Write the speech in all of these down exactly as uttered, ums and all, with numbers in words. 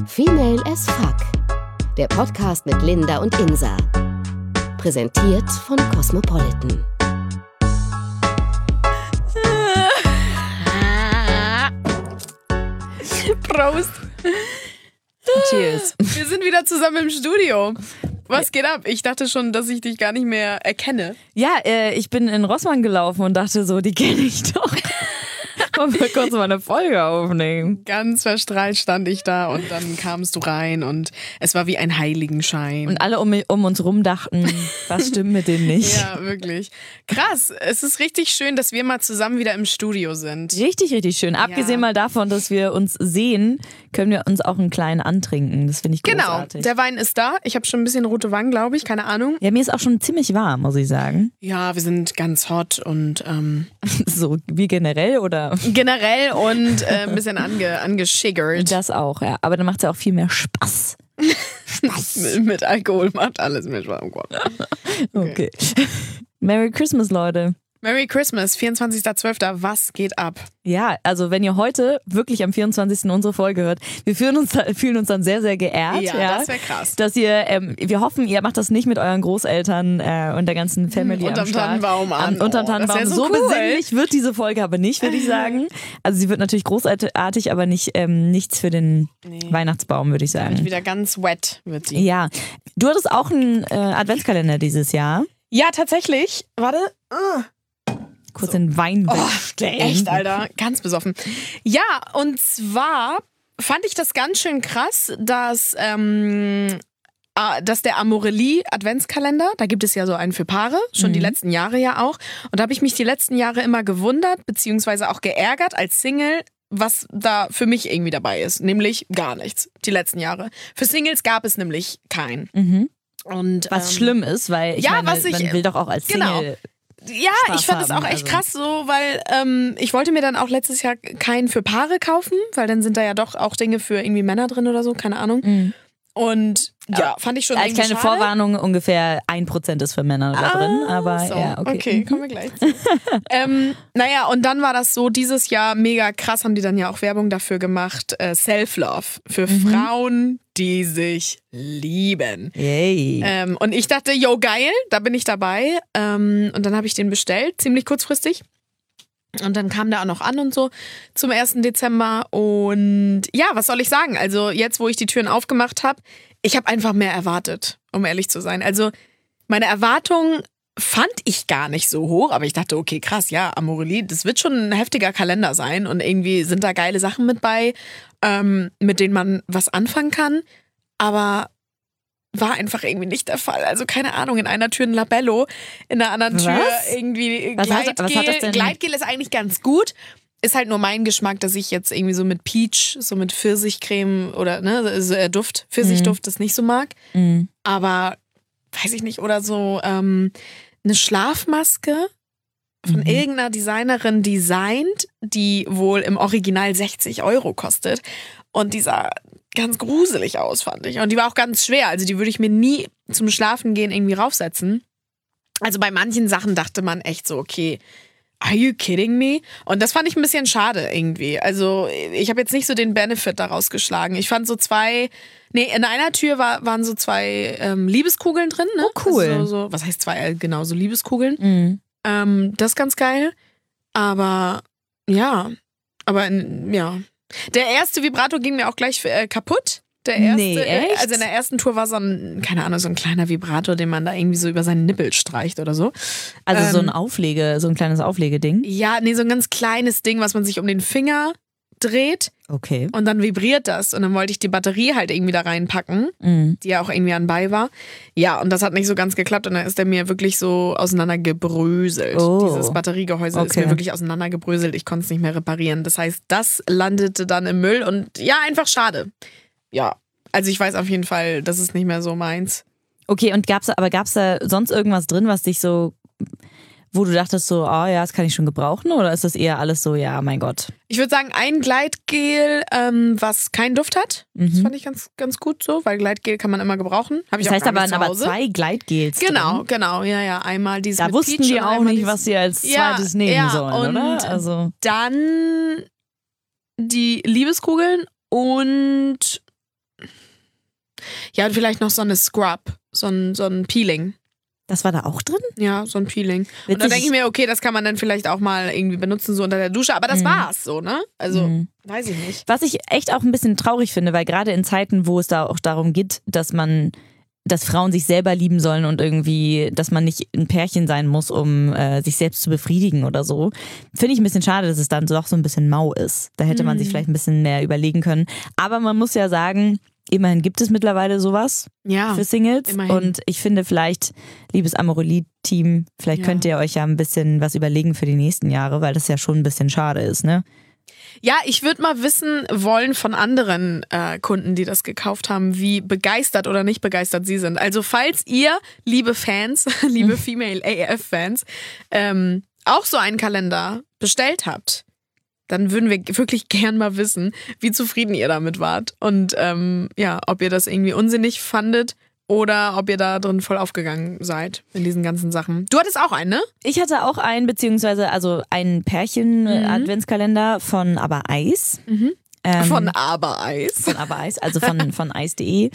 Female as Fuck. Der Podcast mit Linda und Insa. Präsentiert von Cosmopolitan. Prost. Cheers. Wir sind wieder zusammen im Studio. Was geht ab? Ich dachte schon, dass ich dich gar nicht mehr erkenne. Ja, äh, ich bin in Rossmann gelaufen und dachte so, die kenne ich doch. Wollen wir kurz mal eine Folge aufnehmen? Ganz verstrahlt stand ich da und dann kamst du rein und es war wie ein Heiligenschein. Und alle um, um uns rum dachten, was stimmt mit denen nicht? Ja, wirklich. Krass. Es ist richtig schön, dass wir mal zusammen wieder im Studio sind. Richtig, richtig schön. Abgesehen Ja. mal davon, dass wir uns sehen, können wir uns auch einen kleinen antrinken. Das finde ich Genau. großartig. Der Wein ist da. Ich habe schon ein bisschen rote Wangen, glaube ich. Keine Ahnung. Ja, mir ist auch schon ziemlich warm, muss ich sagen. Ja, wir sind ganz hot und ähm, So wie generell oder? generell und äh, ein bisschen ange, angeschiggert. Das auch, ja. Aber dann macht es ja auch viel mehr Spaß. mit, mit Alkohol macht alles mehr Spaß. Oh Gott. Okay. Merry Christmas, Leute. Merry Christmas, vierundzwanzigster zwölfter Was geht ab? Ja, also wenn ihr heute wirklich am vierundzwanzigsten unsere Folge hört, wir fühlen uns, fühlen uns dann sehr, sehr geehrt. Ja, Ja, das wäre krass. Dass ihr, ähm, wir hoffen, ihr macht das nicht mit euren Großeltern äh, und der ganzen Family am Unterm Start. Tannenbaum an. Am, unterm Oh, das Tannenbaum. wär so so cool. besinnlich wird diese Folge aber nicht, würde ich sagen. Also sie wird natürlich großartig, aber nicht ähm, nichts für den Nee. Weihnachtsbaum, würde ich sagen. Wieder ganz wet wird die. Ja, du hattest auch einen äh, Adventskalender dieses Jahr. Ja, tatsächlich. Warte. Uh. Kurz den Wein Oh, wegstellen. echt, Alter. Ganz besoffen. Ja, und zwar fand ich das ganz schön krass, dass, ähm, ah, dass der Amorelie Adventskalender, da gibt es ja so einen für Paare, schon Mhm. die letzten Jahre ja auch. Und da habe ich mich die letzten Jahre immer gewundert, beziehungsweise auch geärgert als Single, was da für mich irgendwie dabei ist. Nämlich gar nichts, die letzten Jahre. Für Singles gab es nämlich keinen. Mhm. Und, Was ähm, schlimm ist, weil ich ja, meine, was ich- man will doch auch als genau. Single... Ja, Spaß ich fand das haben, auch echt also. krass so, weil ähm, ich wollte mir dann auch letztes Jahr keinen für Paare kaufen, weil dann sind da ja doch auch Dinge für irgendwie Männer drin oder so, keine Ahnung. Mhm. Und ja, fand ich schon Als irgendwie kleine schade. Vorwarnung, ungefähr ein Prozent ist für Männer da drin, aber So, ja, okay. okay, kommen wir gleich zu. ähm, naja, und dann war das so, dieses Jahr mega krass, haben die dann ja auch Werbung dafür gemacht, äh, Self-Love für Mhm. Frauen, die sich lieben. Yay. Ähm, und ich dachte, yo, geil, da bin ich dabei. Ähm, und dann habe ich den bestellt, ziemlich kurzfristig. Und dann kam der auch noch an und so zum ersten Dezember. Und ja, was soll ich sagen? Also jetzt, wo ich die Türen aufgemacht habe, ich habe einfach mehr erwartet, um ehrlich zu sein. Also meine Erwartungen fand ich gar nicht so hoch, aber ich dachte, okay, krass, ja, Amorelie, das wird schon ein heftiger Kalender sein und irgendwie sind da geile Sachen mit bei, ähm, mit denen man was anfangen kann. Aber war einfach irgendwie nicht der Fall. Also keine Ahnung, in einer Tür ein Labello, in der anderen Tür Was? irgendwie Was hat- Gleitgel. was hat das denn? Gleitgel ist eigentlich ganz gut. Ist halt nur mein Geschmack, dass ich jetzt irgendwie so mit Peach, so mit Pfirsichcreme oder ne, so, äh, Duft, Pfirsichduft das nicht so mag. Mhm. Aber weiß ich nicht, oder so ähm, eine Schlafmaske von Mhm. irgendeiner Designerin designt, die wohl im Original sechzig Euro kostet. Und die sah ganz gruselig aus, fand ich. Und die war auch ganz schwer. Also die würde ich mir nie zum Schlafen gehen irgendwie raufsetzen. Also bei manchen Sachen dachte man echt so, okay, are you kidding me? Und das fand ich ein bisschen schade irgendwie. Also ich habe jetzt nicht so den Benefit daraus geschlagen. Ich fand so zwei, nee, in einer Tür war, waren so zwei ähm, Liebeskugeln drin. Ne? Oh, cool. Also so, was heißt zwei? Genau, so Liebeskugeln. Mhm. Ähm, das ist ganz geil. Aber ja, aber in, ja. Der erste Vibrator ging mir auch gleich äh, kaputt. Der erste, Nee, echt? also in der ersten Tour war so ein, keine Ahnung, so ein kleiner Vibrator, den man da irgendwie so über seinen Nippel streicht oder so. Also so ein Ähm, Auflege, so ein kleines Auflegeding. Ja, nee, so ein ganz kleines Ding, was man sich um den Finger dreht Okay. und dann vibriert das. Und dann wollte ich die Batterie halt irgendwie da reinpacken, Mhm. die ja auch irgendwie anbei war. Ja, und das hat nicht so ganz geklappt und dann ist der mir wirklich so auseinandergebröselt. Oh. Dieses Batteriegehäuse ist Okay. mir wirklich auseinandergebröselt. Ich konnte es nicht mehr reparieren. Das heißt, das landete dann im Müll und ja, einfach schade. Ja, also ich weiß auf jeden Fall, das ist nicht mehr so meins. Okay, und gab's aber gab's da sonst irgendwas drin, was dich so, wo du dachtest so, oh ja, das kann ich schon gebrauchen, oder ist das eher alles so, ja, mein Gott? Ich würde sagen, ein Gleitgel, ähm, was keinen Duft hat. Das Mhm. fand ich ganz, ganz gut so, weil Gleitgel kann man immer gebrauchen. Hab ich Das auch heißt gar aber, nicht zu aber Hause. zwei Gleitgels Genau, drin. genau, ja, ja. Einmal dieses Da mit wussten Peach die und auch einmal nicht, dieses- was sie als Ja, zweites nehmen ja, sollen, und oder? Also Dann die Liebeskugeln und Ja, und vielleicht noch so eine Scrub, so ein, so ein Peeling. Das war da auch drin? Ja, so ein Peeling. Witzig. Und da denke ich mir, okay, das kann man dann vielleicht auch mal irgendwie benutzen, so unter der Dusche. Aber das Mhm. war's so, ne? Also, Mhm. weiß ich nicht. Was ich echt auch ein bisschen traurig finde, weil gerade in Zeiten, wo es da auch darum geht, dass man, dass Frauen sich selber lieben sollen und irgendwie, dass man nicht ein Pärchen sein muss, um äh, sich selbst zu befriedigen oder so, finde ich ein bisschen schade, dass es dann doch so ein bisschen mau ist. Da hätte man sich vielleicht ein bisschen mehr überlegen können. Aber man muss ja sagen, immerhin gibt es mittlerweile sowas Ja. für Singles. immerhin. Und ich finde vielleicht, liebes Amorelie-Team, vielleicht Ja. könnt ihr euch ja ein bisschen was überlegen für die nächsten Jahre, weil das ja schon ein bisschen schade ist, ne? Ja, ich würde mal wissen wollen von anderen äh, Kunden, die das gekauft haben, wie begeistert oder nicht begeistert sie sind. Also falls ihr, liebe Fans, liebe Female A F-Fans, ähm, auch so einen Kalender bestellt habt, dann würden wir wirklich gern mal wissen, wie zufrieden ihr damit wart. Und ähm, ja, ob ihr das irgendwie unsinnig fandet oder ob ihr da drin voll aufgegangen seid in diesen ganzen Sachen. Du hattest auch einen, ne? Ich hatte auch einen, beziehungsweise also einen Pärchen-Adventskalender von Aber Eis. Mhm. Ähm, Von Aber Eis. Von Aber Eis, also von, von eis punkt de.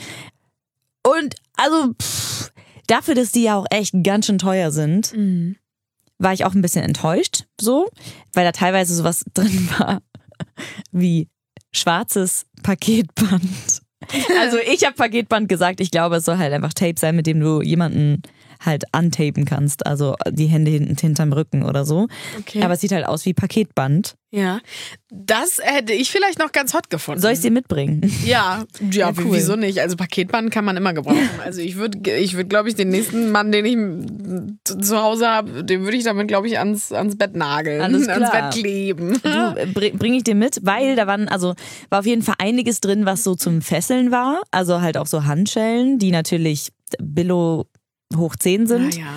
Und also pff, dafür, dass die ja auch echt ganz schön teuer sind, Mhm. war ich auch ein bisschen enttäuscht, so, weil da teilweise sowas drin war wie schwarzes Paketband. Also ich habe Paketband gesagt, ich glaube, es soll halt einfach Tape sein, mit dem du jemanden halt antapen kannst, also die Hände hinten hinterm Rücken oder so. Okay. Aber es sieht halt aus wie Paketband. Ja, das hätte ich vielleicht noch ganz hot gefunden. Soll ich es dir mitbringen? Ja, ja, Ja, wie- cool. wieso nicht? Also Paketband kann man immer gebrauchen. Also ich würde, ich würde, glaube ich, den nächsten Mann, den ich zu- zu Hause habe, den würde ich damit, glaube ich, ans, ans Bett nageln, Alles ans klar. Bett kleben. Du, bring, bring ich dir mit, weil da waren, also war auf jeden Fall einiges drin, was so zum Fesseln war. Also halt auch so Handschellen, die natürlich Billo hoch zehn sind. Ah, ja.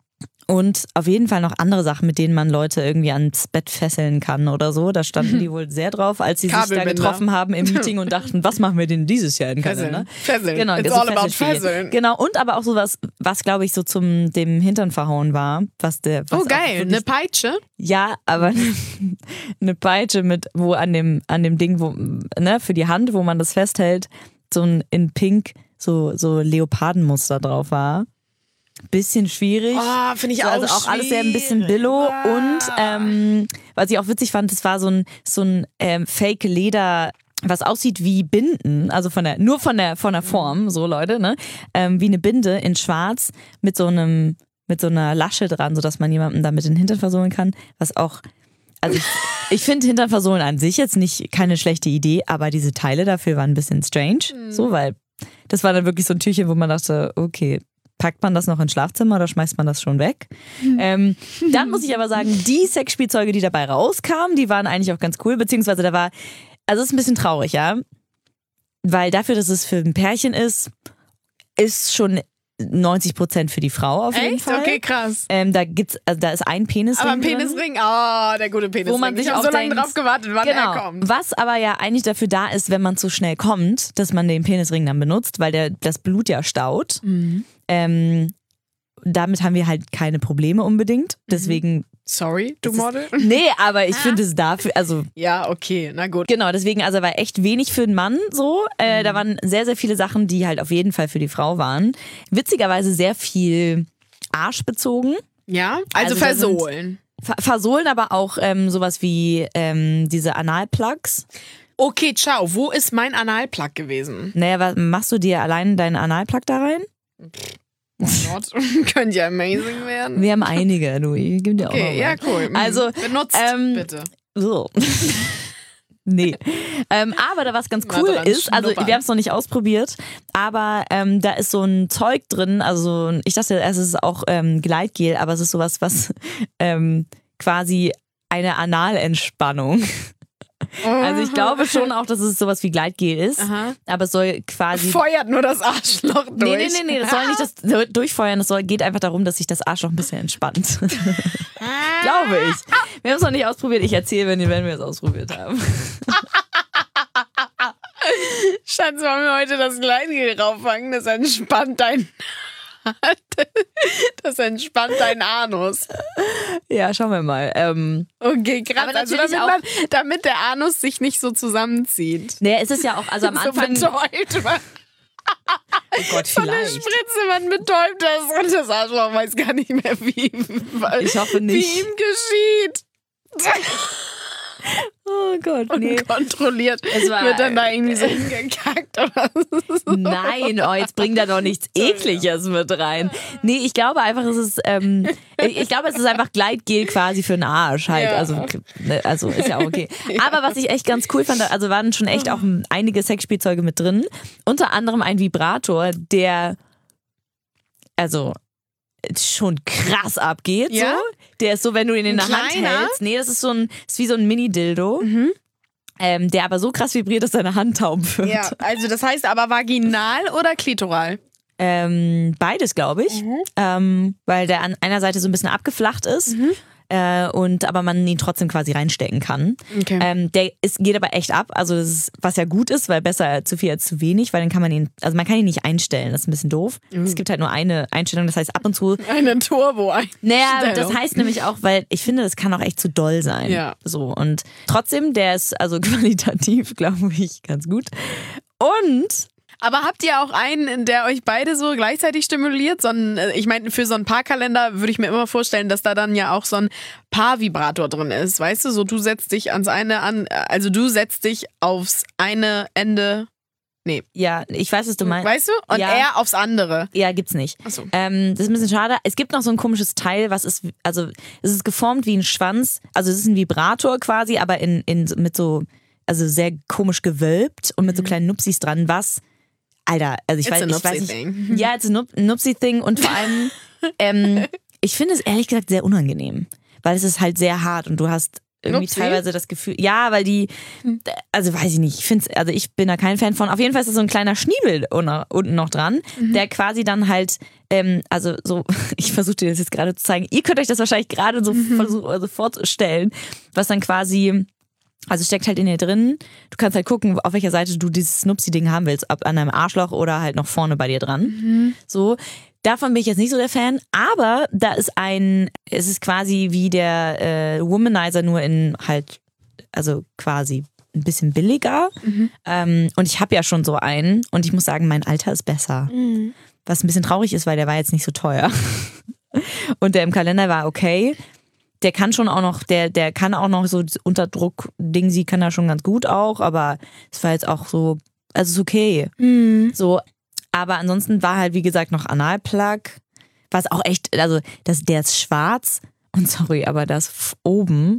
Und auf jeden Fall noch andere Sachen, mit denen man Leute irgendwie ans Bett fesseln kann oder so. Da standen die wohl sehr drauf, als sie sich da Kabelbinder. getroffen haben im Meeting und dachten, was machen wir denn dieses Jahr in Kalender? Fesseln. Fesseln. Genau, It's so all about Fesselspiele. Fesseln. Genau, und aber auch sowas, was glaube ich so zum dem Hintern verhauen war. Was der, was Oh, auch geil. wirklich- Eine Peitsche? Ja, aber eine Peitsche mit, wo an dem, an dem Ding, wo, ne, für die Hand, wo man das festhält, so ein in Pink, so, so Leopardenmuster drauf war. Bisschen schwierig. Oh, finde ich So, auch also auch alles sehr ein bisschen schwierig. Billo. Ah. Und ähm, was ich auch witzig fand, das war so ein, so ein ähm, Fake-Leder, was aussieht wie Binden, also von der, nur von der, von der Form, so Leute, ne? Ähm, wie eine Binde in schwarz mit so einem, mit so einer Lasche dran, sodass man jemanden damit den Hintern versohlen kann, was auch, also ich, ich finde Hintern versohlen an sich jetzt nicht keine schlechte Idee, aber diese Teile dafür waren ein bisschen strange, so, weil das war dann wirklich so ein Türchen, wo man dachte, okay, packt man das noch ins Schlafzimmer oder schmeißt man das schon weg? Ähm, dann muss ich aber sagen, die Sexspielzeuge, die dabei rauskamen, die waren eigentlich auch ganz cool, beziehungsweise da war, also es ist ein bisschen traurig, ja, weil dafür, dass es für ein Pärchen ist, ist schon neunzig Prozent für die Frau auf jeden Echt? Fall. Okay, krass. Ähm, da gibt's, also da ist ein Penisring Aber ein drin. Penisring, oh, der gute Penisring. Wo man sich ich habe auch so lange denkt, drauf gewartet, wann genau, er kommt. was aber ja eigentlich dafür da ist, wenn man zu schnell kommt, dass man den Penisring dann benutzt, weil der das Blut ja staut. Mhm. Ähm, damit haben wir halt keine Probleme unbedingt. Deswegen, Sorry, du Es ist- Model? nee, aber ich finde es dafür, also Ja, okay, na gut. genau, deswegen, also war echt wenig für den Mann so. Äh, Da waren sehr, sehr viele Sachen, die halt auf jeden Fall für die Frau waren. Witzigerweise sehr viel Arsch bezogen. Ja, also, Also da sind- versohlen. Ver- Versohlen aber auch ähm, sowas wie ähm, diese Analplugs. Okay, ciao, wo ist mein Analplug gewesen? Naja, was, machst du dir allein deinen Analplug da rein? Why not? Könnte ja amazing werden. Wir haben einige, du. Ich gebe dir auch noch Okay, ja, mal. cool. Mhm. Also, benutzt, ähm, bitte. So. Nee. Ähm, aber da was ganz Mal cool dran ist, also schnuppern. wir haben es noch nicht ausprobiert, aber ähm, da ist so ein Zeug drin, also ich dachte erst, es ist auch ähm, Gleitgel, aber es ist sowas, was ähm, quasi eine Analentspannung. Also ich glaube schon auch, dass es sowas wie Gleitgel ist, Aha. aber es soll quasi... Feuert nur das Arschloch durch. Nee, nee, nee, nee, das soll nicht das durchfeuern, es soll, geht einfach darum, dass sich das Arschloch ein bisschen entspannt. Glaube ich. Wir haben es noch nicht ausprobiert, ich erzähle, wenn, wenn wir es ausprobiert haben. Schatz, wollen wir heute das Gleitgel rauffangen? Das entspannt dein... Das entspannt deinen Anus. Ja, schauen wir mal. Ähm, Okay, krass. Aber Also natürlich damit, auch- man, damit der Anus sich nicht so zusammenzieht. naja, es ist ja auch, also am So Anfang, betäubt. Oh Gott, so eine vielleicht. Spritze, man betäubt das und das Arschloch weiß gar nicht mehr, wie, Ich hoffe nicht. wie ihm geschieht. Oh Gott, nee. Unkontrolliert Es war- wird dann da irgendwie so hingekackt oder so. Nein, oh, jetzt bring da doch nichts Ekliges mit rein. Nee, ich glaube einfach, es ist, ähm, ich glaube, es ist einfach Gleitgel quasi für den Arsch halt. Ja. Also, ne, also ist ja auch okay. Aber was ich echt ganz cool fand, also waren schon echt auch einige Sexspielzeuge mit drin. Unter anderem ein Vibrator, der, also, schon krass abgeht. Ja? So. Der ist so, wenn du ihn in der Ein Hand kleiner? hältst. Nee, das ist so ein, ist wie so ein Mini-Dildo. Ähm, der aber so krass vibriert, dass deine Hand taub wird. Ja, also das heißt aber vaginal oder klitoral? Ähm, beides, glaube ich. Ähm, weil der an einer Seite so ein bisschen abgeflacht ist. Äh, und aber man ihn trotzdem quasi reinstecken kann. Okay. Ähm, der ist, geht aber echt ab, also das ist, was ja gut ist, weil besser zu viel als zu wenig, weil dann kann man ihn, also man kann ihn nicht einstellen, das ist ein bisschen doof. Es gibt halt nur eine Einstellung, das heißt ab und zu. Eine Turbo-Einstellung. Naja, das heißt nämlich auch, weil ich finde, das kann auch echt zu doll sein. Ja. So und trotzdem, der ist also qualitativ, glaube ich, ganz gut. Und Aber habt ihr auch einen, in der euch beide so gleichzeitig stimuliert? So ein, äh, ich meine, für so einen Paarkalender würde ich mir immer vorstellen, dass da dann ja auch so ein Paarvibrator drin ist. Weißt du, so du setzt dich ans eine an, also du setzt dich aufs eine Ende, nee, ja, ich weiß, was du meinst. weißt du? Und Ja. er aufs andere. Ja, gibt's nicht. Ach so. Ähm, das ist ein bisschen schade. Es gibt noch so ein komisches Teil, was ist, also es ist geformt wie ein Schwanz. Also es ist ein Vibrator quasi, aber in, in mit so, also sehr komisch gewölbt und mit so kleinen Nupsis dran, was, Alter, also ich It's weiß, a ich weiß Nupsi nicht. thing. Ja, es ist ein Nup- Nupsi-Thing und vor allem, ähm, ich finde es ehrlich gesagt sehr unangenehm, weil es ist halt sehr hart und du hast irgendwie Nupsi? teilweise das Gefühl, ja, weil die, also weiß ich nicht, ich finde also ich bin da kein Fan von. Auf jeden Fall ist da so ein kleiner Schniebel unten unten noch dran, der quasi dann halt, ähm, also so, ich versuche dir das jetzt gerade zu zeigen, ihr könnt euch das wahrscheinlich gerade so versuch, also vorzustellen, was dann quasi, also steckt halt in dir drin, du kannst halt gucken, auf welcher Seite du dieses Snupsi-Ding haben willst, ob an deinem Arschloch oder halt noch vorne bei dir dran. So, davon bin ich jetzt nicht so der Fan, aber da ist ein, es ist quasi wie der äh, Womanizer, nur in halt, also quasi ein bisschen billiger. Ähm, und ich habe ja schon so einen und ich muss sagen, mein Alter ist besser. Was ein bisschen traurig ist, weil der war jetzt nicht so teuer. Und der im Kalender war okay. Der kann schon auch noch, der, der kann auch noch so Unterdruck-Ding, sie kann da schon ganz gut auch, aber es war jetzt auch so, also ist okay. So, aber ansonsten war halt, wie gesagt, noch Analplug, was auch echt, also das, der ist schwarz und sorry, aber das f- oben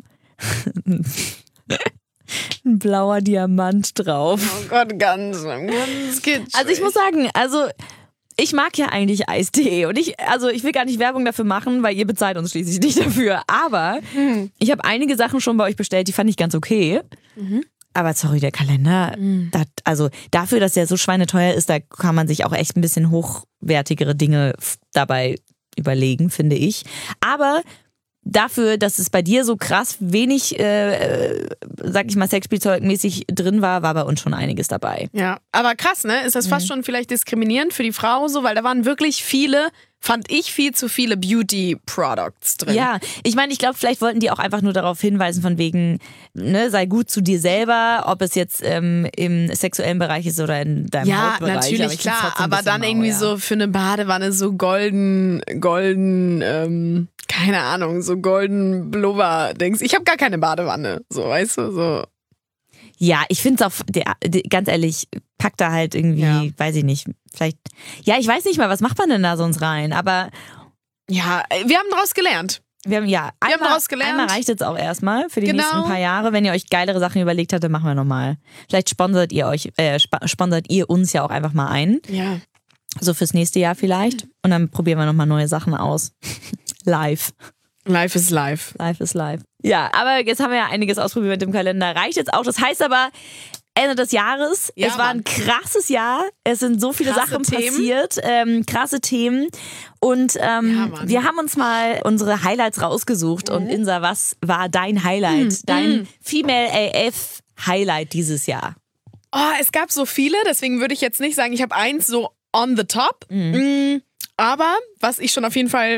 ein blauer Diamant drauf. Oh Gott, ganz, ganz kitschig. Also ich muss sagen, also ich mag ja eigentlich Eistee und ich, also ich will gar nicht Werbung dafür machen, weil ihr bezahlt uns schließlich nicht dafür. Aber Hm. ich habe einige Sachen schon bei euch bestellt, die fand ich ganz okay. Mhm. Aber sorry, der Kalender, dat, also dafür, dass der so schweineteuer ist, da kann man sich auch echt ein bisschen hochwertigere Dinge f- dabei überlegen, finde ich. Aber dafür, dass es bei dir so krass wenig, äh, äh, sag ich mal, Sexspielzeugmäßig drin war, war bei uns schon einiges dabei. Ja, aber krass, ne? Ist das fast schon vielleicht diskriminierend für die Frau so, weil da waren wirklich viele, fand ich viel zu viele Beauty-Products drin. Ja, ich meine, ich glaube, vielleicht wollten die auch einfach nur darauf hinweisen, von wegen, ne, sei gut zu dir selber, ob es jetzt ähm, im sexuellen Bereich ist oder in deinem Ja, Hautbereich. natürlich, aber ich find's klar. trotzdem ein Aber bisschen dann mau, irgendwie ja. so für eine Badewanne so golden, golden, ähm, keine Ahnung, so golden Blubber-Dings. Ich habe gar keine Badewanne, so, weißt du, so. Ja, ich finde es auch, der, der, ganz ehrlich, pack da halt irgendwie, Ja. weiß ich nicht, vielleicht, ja, ich weiß nicht mal, was macht man denn da sonst rein, aber Ja, wir haben daraus gelernt. wir haben, ja, haben einmal, daraus gelernt. einmal reicht jetzt auch erstmal für die Genau. nächsten paar Jahre. Wenn ihr euch geilere Sachen überlegt habt, dann machen wir nochmal. Vielleicht sponsert ihr euch, äh, sp- sponsert ihr uns ja auch einfach mal ein. Ja. So fürs nächste Jahr vielleicht. Und dann probieren wir nochmal neue Sachen aus. Live. Life is life. Live ist live. Ja, aber jetzt haben wir ja einiges ausprobiert mit dem Kalender. Reicht jetzt auch. Das heißt aber, Ende des Jahres. Ja, es war ein Mann. krasses Jahr. Es sind so viele Krasse Sachen Themen. passiert. Ähm, krasse Themen. Und ähm, Ja, Mann. wir haben uns mal unsere Highlights rausgesucht. Und Insa, was war dein Highlight? Dein Female A F Highlight dieses Jahr? Oh, es gab so viele, deswegen würde ich jetzt nicht sagen, ich habe eins so on the top. Mm, Aber was ich schon auf jeden Fall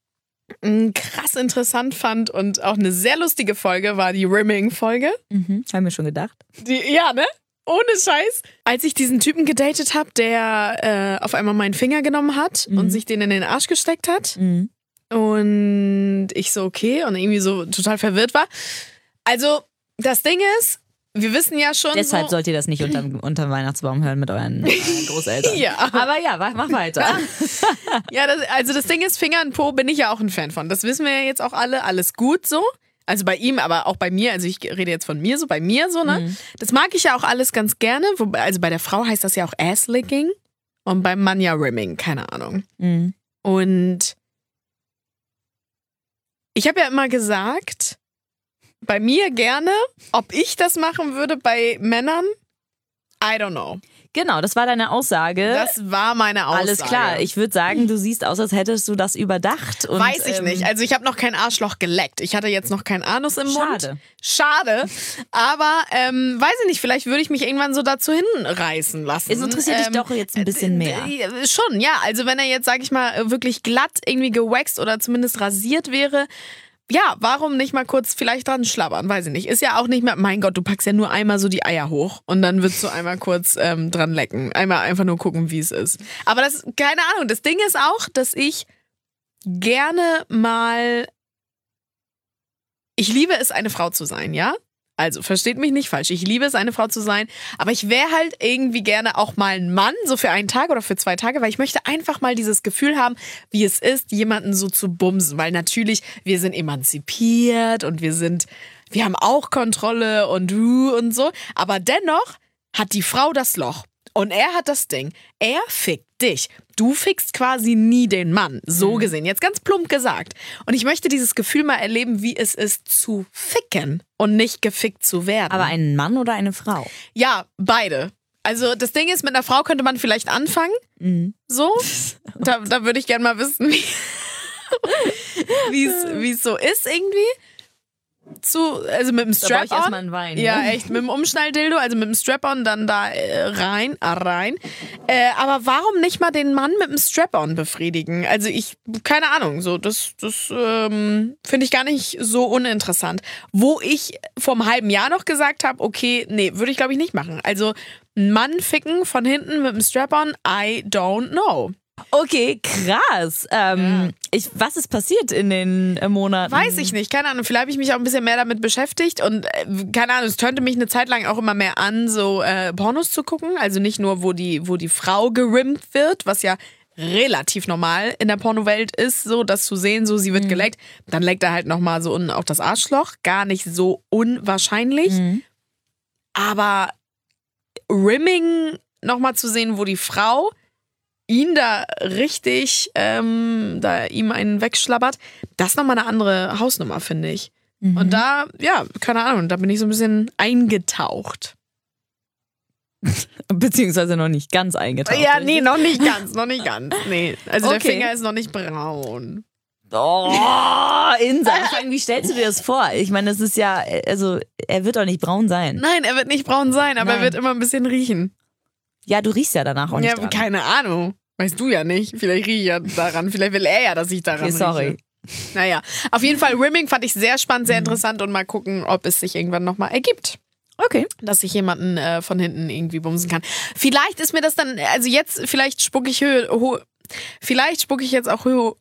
mm, krass interessant fand und auch eine sehr lustige Folge war die Rimming-Folge. Mhm, haben wir schon gedacht. Die, ja, ne? Ohne Scheiß. Als ich diesen Typen gedatet habe, der äh, auf einmal meinen Finger genommen hat mhm. und sich den in den Arsch gesteckt hat. Mhm. Und ich so, okay, und irgendwie so total verwirrt war. Also, das Ding ist, wir wissen ja schon Deshalb so, sollt ihr das nicht unter, unter dem Weihnachtsbaum hören mit euren, euren Großeltern. Ja. Aber ja, mach weiter. Ja, das, also das Ding ist, Finger und Po bin ich ja auch ein Fan von. Das wissen wir ja jetzt auch alle. Alles gut so. Also bei ihm, aber auch bei mir. Also ich rede jetzt von mir so, bei mir so, ne? Mhm. Das mag ich ja auch alles ganz gerne. Wobei, also bei der Frau heißt das ja auch Ass-Licking und beim Mann ja Rimming. Keine Ahnung. Mhm. Und ich habe ja immer gesagt, bei mir gerne, ob ich das machen würde bei Männern, I don't know. Genau, das war deine Aussage. Das war meine Aussage. Alles klar, ich würde sagen, du siehst aus, als hättest du das überdacht. Und, Weiß ich ähm, nicht, also ich habe noch kein Arschloch geleckt. Ich hatte jetzt noch keinen Anus im Mund. Schade. Schade, aber ähm, weiß ich nicht, vielleicht würde ich mich irgendwann so dazu hinreißen lassen. Es interessiert ähm, dich doch jetzt ein bisschen mehr. Äh, schon, ja, also wenn er jetzt, sag ich mal, wirklich glatt irgendwie gewaxt oder zumindest rasiert wäre, ja, warum nicht mal kurz vielleicht dran schlabbern, weiß ich nicht. Ist ja auch nicht mehr, mein Gott, du packst ja nur einmal so die Eier hoch und dann würdest du einmal kurz ähm, dran lecken. Einmal einfach nur gucken, wie es ist. Aber das, keine Ahnung, das Ding ist auch, dass ich gerne mal, ich liebe es, eine Frau zu sein, ja? Also, versteht mich nicht falsch. Ich liebe es, eine Frau zu sein. Aber ich wäre halt irgendwie gerne auch mal ein Mann, so für einen Tag oder für zwei Tage, weil ich möchte einfach mal dieses Gefühl haben, wie es ist, jemanden so zu bumsen. Weil natürlich, wir sind emanzipiert und wir sind, wir haben auch Kontrolle und uh und so. Aber dennoch hat die Frau das Loch. Und er hat das Ding. Er fickt dich. Du fickst quasi nie den Mann. So gesehen. Jetzt ganz plump gesagt. Und ich möchte dieses Gefühl mal erleben, wie es ist zu ficken und nicht gefickt zu werden. Aber einen Mann oder eine Frau? Ja, beide. Also das Ding ist, mit einer Frau könnte man vielleicht anfangen. Mhm. So. Da, da würde ich gerne mal wissen, wie es so ist irgendwie. Zu, also mit dem Strap-on. erstmal einen Wein. Ja, ne? echt, mit dem Umschnalldildo, also mit dem Strap-on dann da äh, rein, äh, rein. Äh, aber warum nicht mal den Mann mit dem Strap-on befriedigen? Also ich, keine Ahnung, so das, das ähm, finde ich gar nicht so uninteressant. Wo ich vor einem halben Jahr noch gesagt habe, okay, nee, würde ich glaube ich nicht machen. Also einen Mann ficken von hinten mit dem Strap-on, I don't know. Okay, krass. Ähm, ja. ich, was ist passiert in den äh, Monaten? Weiß ich nicht, keine Ahnung. Vielleicht habe ich mich auch ein bisschen mehr damit beschäftigt und äh, keine Ahnung, es turnte mich eine Zeit lang auch immer mehr an, so äh, Pornos zu gucken. Also nicht nur, wo die, wo die Frau gerimmt wird, was ja relativ normal in der Pornowelt ist, so das zu sehen, so sie wird mhm. geleckt. Dann leckt er halt nochmal so unten auf das Arschloch. Gar nicht so unwahrscheinlich. Mhm. Aber Rimming nochmal zu sehen, wo die Frau ihn da richtig, ähm, da ihm einen wegschlabbert, das ist nochmal eine andere Hausnummer, finde ich. Mhm. Und da, ja, keine Ahnung, da bin ich so ein bisschen eingetaucht. Beziehungsweise noch nicht ganz eingetaucht. Ja, nee, noch nicht ganz, noch nicht ganz. Nee, also okay. Der Finger ist noch nicht braun. Oh, Insa, wie stellst du dir das vor? Ich meine, das ist ja, also, er wird doch nicht braun sein. Nein, er wird nicht braun sein, aber Nein. er wird immer ein bisschen riechen. Ja, du riechst ja danach auch nicht. Ja, dran. Keine Ahnung. Weißt du ja nicht. Vielleicht rieche ich ja daran. Vielleicht will er ja, dass ich daran okay, sorry. rieche. Naja, auf jeden Fall Rimming fand ich sehr spannend, sehr interessant und mal gucken, ob es sich irgendwann nochmal ergibt. Okay. Dass ich jemanden äh, von hinten irgendwie bumsen kann. Vielleicht ist mir das dann, also jetzt, vielleicht spucke ich Höhe, ho, vielleicht spucke ich jetzt auch Höhe.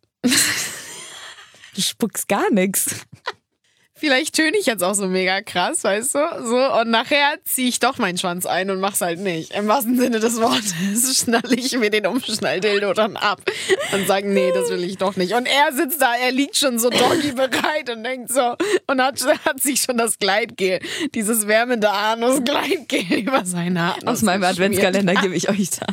Du spuckst gar nichts. Vielleicht töne ich jetzt auch so mega krass, weißt du? So, und nachher ziehe ich doch meinen Schwanz ein und mach's halt nicht. Im wahrsten Sinne des Wortes schnalle ich mir den Umschnalldildo dann ab und sage, nee, das will ich doch nicht. Und er sitzt da, er liegt schon so doggy bereit und denkt so, und hat, hat sich schon das Gleitgel, dieses wärmende Anus-Gleitgel über seine Anus Aus meinem Adventskalender gebe ich euch dann.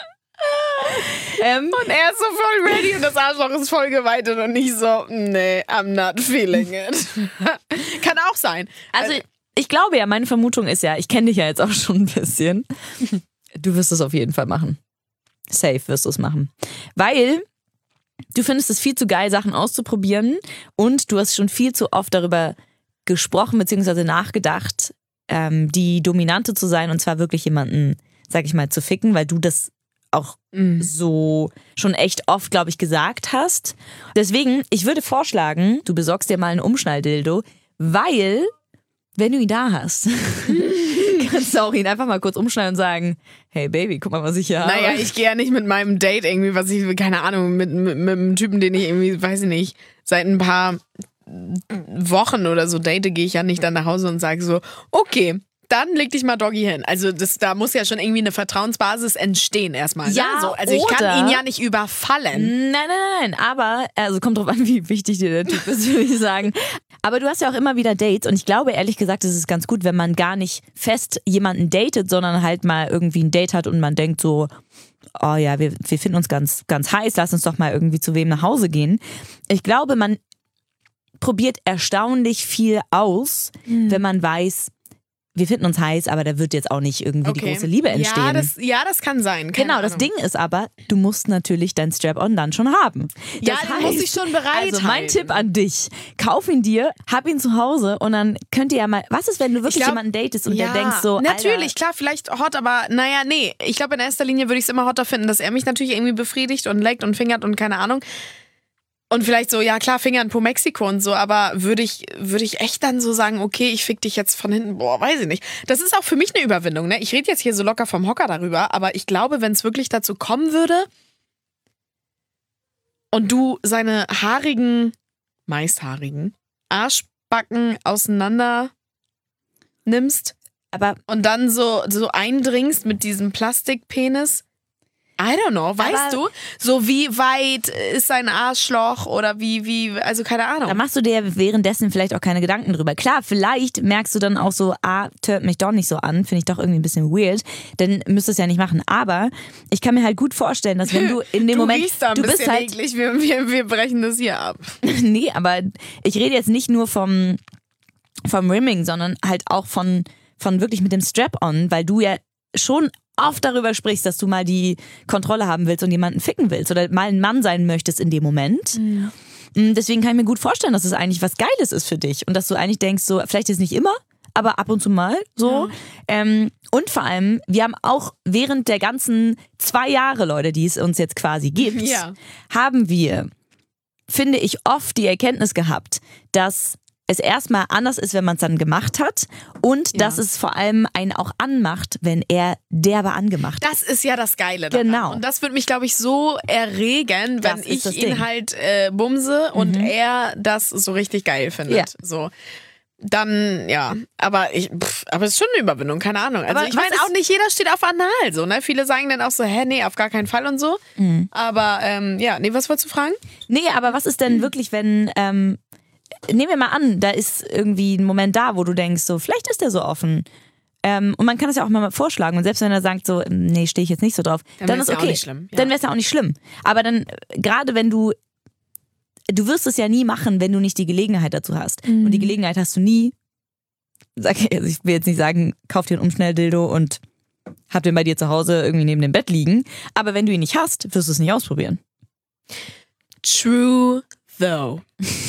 Ähm, und er ist so voll ready und das Arschloch ist voll geweitet und nicht so, nee, I'm not feeling it. Kann auch sein. Also ich, ich glaube ja, meine Vermutung ist ja, ich kenne dich ja jetzt auch schon ein bisschen. Du wirst es auf jeden Fall machen. Safe wirst du es machen. Weil du findest es viel zu geil, Sachen auszuprobieren und du hast schon viel zu oft darüber gesprochen bzw. nachgedacht, ähm, die Dominante zu sein und zwar wirklich jemanden, sag ich mal, zu ficken, weil du das auch mm. so schon echt oft, glaube ich, gesagt hast. Deswegen, ich würde vorschlagen, du besorgst dir mal einen Umschnalldildo, weil, wenn du ihn da hast, kannst du auch ihn einfach mal kurz umschneiden und sagen, hey Baby, guck mal, was ich hier habe. Naja, ich gehe ja nicht mit meinem Date irgendwie, was ich, keine Ahnung, mit, mit, mit einem Typen, den ich irgendwie, weiß ich nicht, seit ein paar Wochen oder so date, gehe ich ja nicht dann nach Hause und sage so, okay, dann leg dich mal Doggy hin. Also das, da muss ja schon irgendwie eine Vertrauensbasis entstehen erstmal. Ja, ne? so, also ich kann ihn ja nicht überfallen. Nein, nein, nein, aber, also kommt drauf an, wie wichtig dir der Typ ist, würde ich sagen. Aber du hast ja auch immer wieder Dates und ich glaube ehrlich gesagt, es ist ganz gut, wenn man gar nicht fest jemanden datet, sondern halt mal irgendwie ein Date hat und man denkt so, oh ja, wir, wir finden uns ganz, ganz heiß, lass uns doch mal irgendwie zu wem nach Hause gehen. Ich glaube, man probiert erstaunlich viel aus, mhm. wenn man weiß, wir finden uns heiß, aber da wird jetzt auch nicht irgendwie okay. die große Liebe entstehen. Ja, das, ja, das kann sein. Keine genau, Ahnung. Das Ding ist aber, du musst natürlich dein Strap-on dann schon haben. Ja, das den heißt, muss ich schon bereit Also mein halten. Tipp an dich, kauf ihn dir, hab ihn zu Hause und dann könnt ihr ja mal, was ist, wenn du wirklich glaub, jemanden datest und ja, der denkst so, natürlich, Alter, klar, vielleicht hot, aber naja, nee. Ich glaube, in erster Linie würde ich es immer hotter finden, dass er mich natürlich irgendwie befriedigt und leckt und fingert und keine Ahnung. Und vielleicht so, ja klar, Fingern po Mexiko und so, aber würde ich, würde ich echt dann so sagen, okay, ich fick dich jetzt von hinten, boah, weiß ich nicht. Das ist auch für mich eine Überwindung, ne? Ich rede jetzt hier so locker vom Hocker darüber, aber ich glaube, wenn es wirklich dazu kommen würde und du seine haarigen, meist haarigen, Arschbacken auseinander nimmst aber und dann so, so eindringst mit diesem Plastikpenis, I don't know, weißt Aber du? So wie weit ist sein Arschloch oder wie, wie, also keine Ahnung. da machst du dir währenddessen vielleicht auch keine Gedanken drüber. Klar, vielleicht merkst du dann auch so, ah, tört mich doch nicht so an, finde ich doch irgendwie ein bisschen weird, dann müsstest du es ja nicht machen. Aber ich kann mir halt gut vorstellen, dass wenn du in dem du Moment, riechst da ein du bist bisschen halt, eklig, wir, wir, wir brechen das hier ab. nee, aber ich rede jetzt nicht nur vom, vom Rimming, sondern halt auch von, von wirklich mit dem Strap-on, weil du ja schon oft darüber sprichst, dass du mal die Kontrolle haben willst und jemanden ficken willst oder mal ein Mann sein möchtest in dem Moment. Mhm. Deswegen kann ich mir gut vorstellen, dass es eigentlich was Geiles ist für dich und dass du eigentlich denkst, so vielleicht ist nicht immer, aber ab und zu mal so. Ja. Ähm, und vor allem, wir haben auch während der ganzen zwei Jahre, Leute, die es uns jetzt quasi gibt, Ja. haben wir, finde ich, oft die Erkenntnis gehabt, dass es erstmal anders ist, wenn man es dann gemacht hat und Ja. dass es vor allem einen auch anmacht, wenn er derbe angemacht hat. Das ist ja das Geile daran. Genau. Und das würde mich, glaube ich, so erregen, wenn Das ist ich das ihn Ding. halt äh, bumse und Mhm. er das so richtig geil findet. Ja. So. Dann, ja, aber ich, pff, aber es ist schon eine Überwindung, keine Ahnung. Also Aber ich was meine ist- auch nicht jeder steht auf Anal, so, ne? Viele sagen dann auch so, hä, nee, auf gar keinen Fall und so. Mhm. Aber, ähm, ja, nee, was wolltest du fragen? Nee, aber was ist denn wirklich, wenn, ähm, nehmen wir mal an, da ist irgendwie ein Moment da, wo du denkst, so, vielleicht ist der so offen. Ähm, und man kann das ja auch mal vorschlagen. Und selbst wenn er sagt so, nee, stehe ich jetzt nicht so drauf, Dann dann, wär's ist ja auch okay. nicht schlimm, ja. Dann wäre es ja auch nicht schlimm. Aber dann, äh, gerade wenn du, du wirst es ja nie machen, wenn du nicht die Gelegenheit dazu hast. Mhm. Und die Gelegenheit hast du nie. Sag, also ich will jetzt nicht sagen, kauf dir ein Umschnelldildo und hab den bei dir zu Hause irgendwie neben dem Bett liegen. Aber wenn du ihn nicht hast, wirst du es nicht ausprobieren. True though.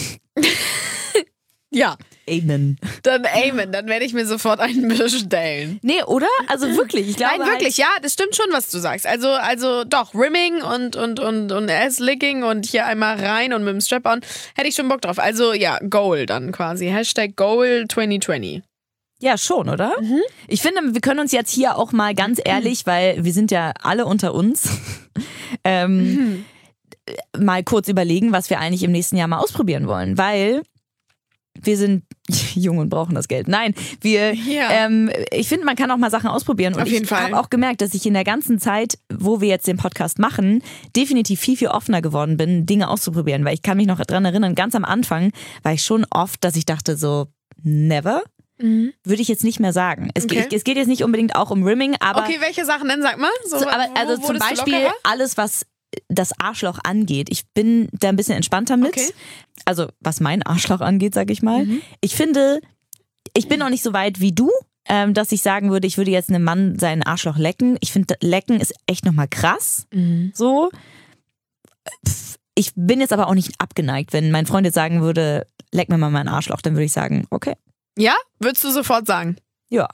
Ja, Amen. dann Amen, dann werde ich mir sofort einen bestellen. Nee, oder? Also wirklich, ich glaube Nein, wirklich, ja, das stimmt schon, was du sagst. Also, also doch, Rimming und, und, und, und Ass-Licking und hier einmal rein und mit dem Strap-on, hätte ich schon Bock drauf. Also, ja, Goal dann quasi. Hashtag Goal zwanzig zwanzig. Ja, schon, oder? Mhm. Ich finde, wir können uns jetzt hier auch mal ganz ehrlich, weil wir sind ja alle unter uns, ähm, Mhm. mal kurz überlegen, was wir eigentlich im nächsten Jahr mal ausprobieren wollen. Weil wir sind jung und brauchen das Geld. Nein, wir, Ja. ähm, ich finde, man kann auch mal Sachen ausprobieren. Und Auf jeden ich Fall. habe auch gemerkt, dass ich in der ganzen Zeit, wo wir jetzt den Podcast machen, definitiv viel, viel offener geworden bin, Dinge auszuprobieren. Weil ich kann mich noch dran erinnern, ganz am Anfang war ich schon oft, dass ich dachte so, never. Mhm. Würde ich jetzt nicht mehr sagen. Es, Okay. geht, es geht jetzt nicht unbedingt auch um Rimming, aber, Okay, welche Sachen denn, sag mal? So, so, aber wo also zum wurdest du Beispiel lockerer? alles, was das Arschloch angeht. Ich bin da ein bisschen entspannter mit. Okay. Also was mein Arschloch angeht, sag ich mal. Mhm. Ich finde, ich bin noch nicht so weit wie du, ähm, dass ich sagen würde, ich würde jetzt einem Mann seinen Arschloch lecken. Ich finde, lecken ist echt nochmal krass. Mhm. So. Pff, Ich bin jetzt aber auch nicht abgeneigt. Wenn mein Freund jetzt sagen würde, leck mir mal meinen Arschloch, dann würde ich sagen, okay, Ja? Würdest du sofort sagen? ja.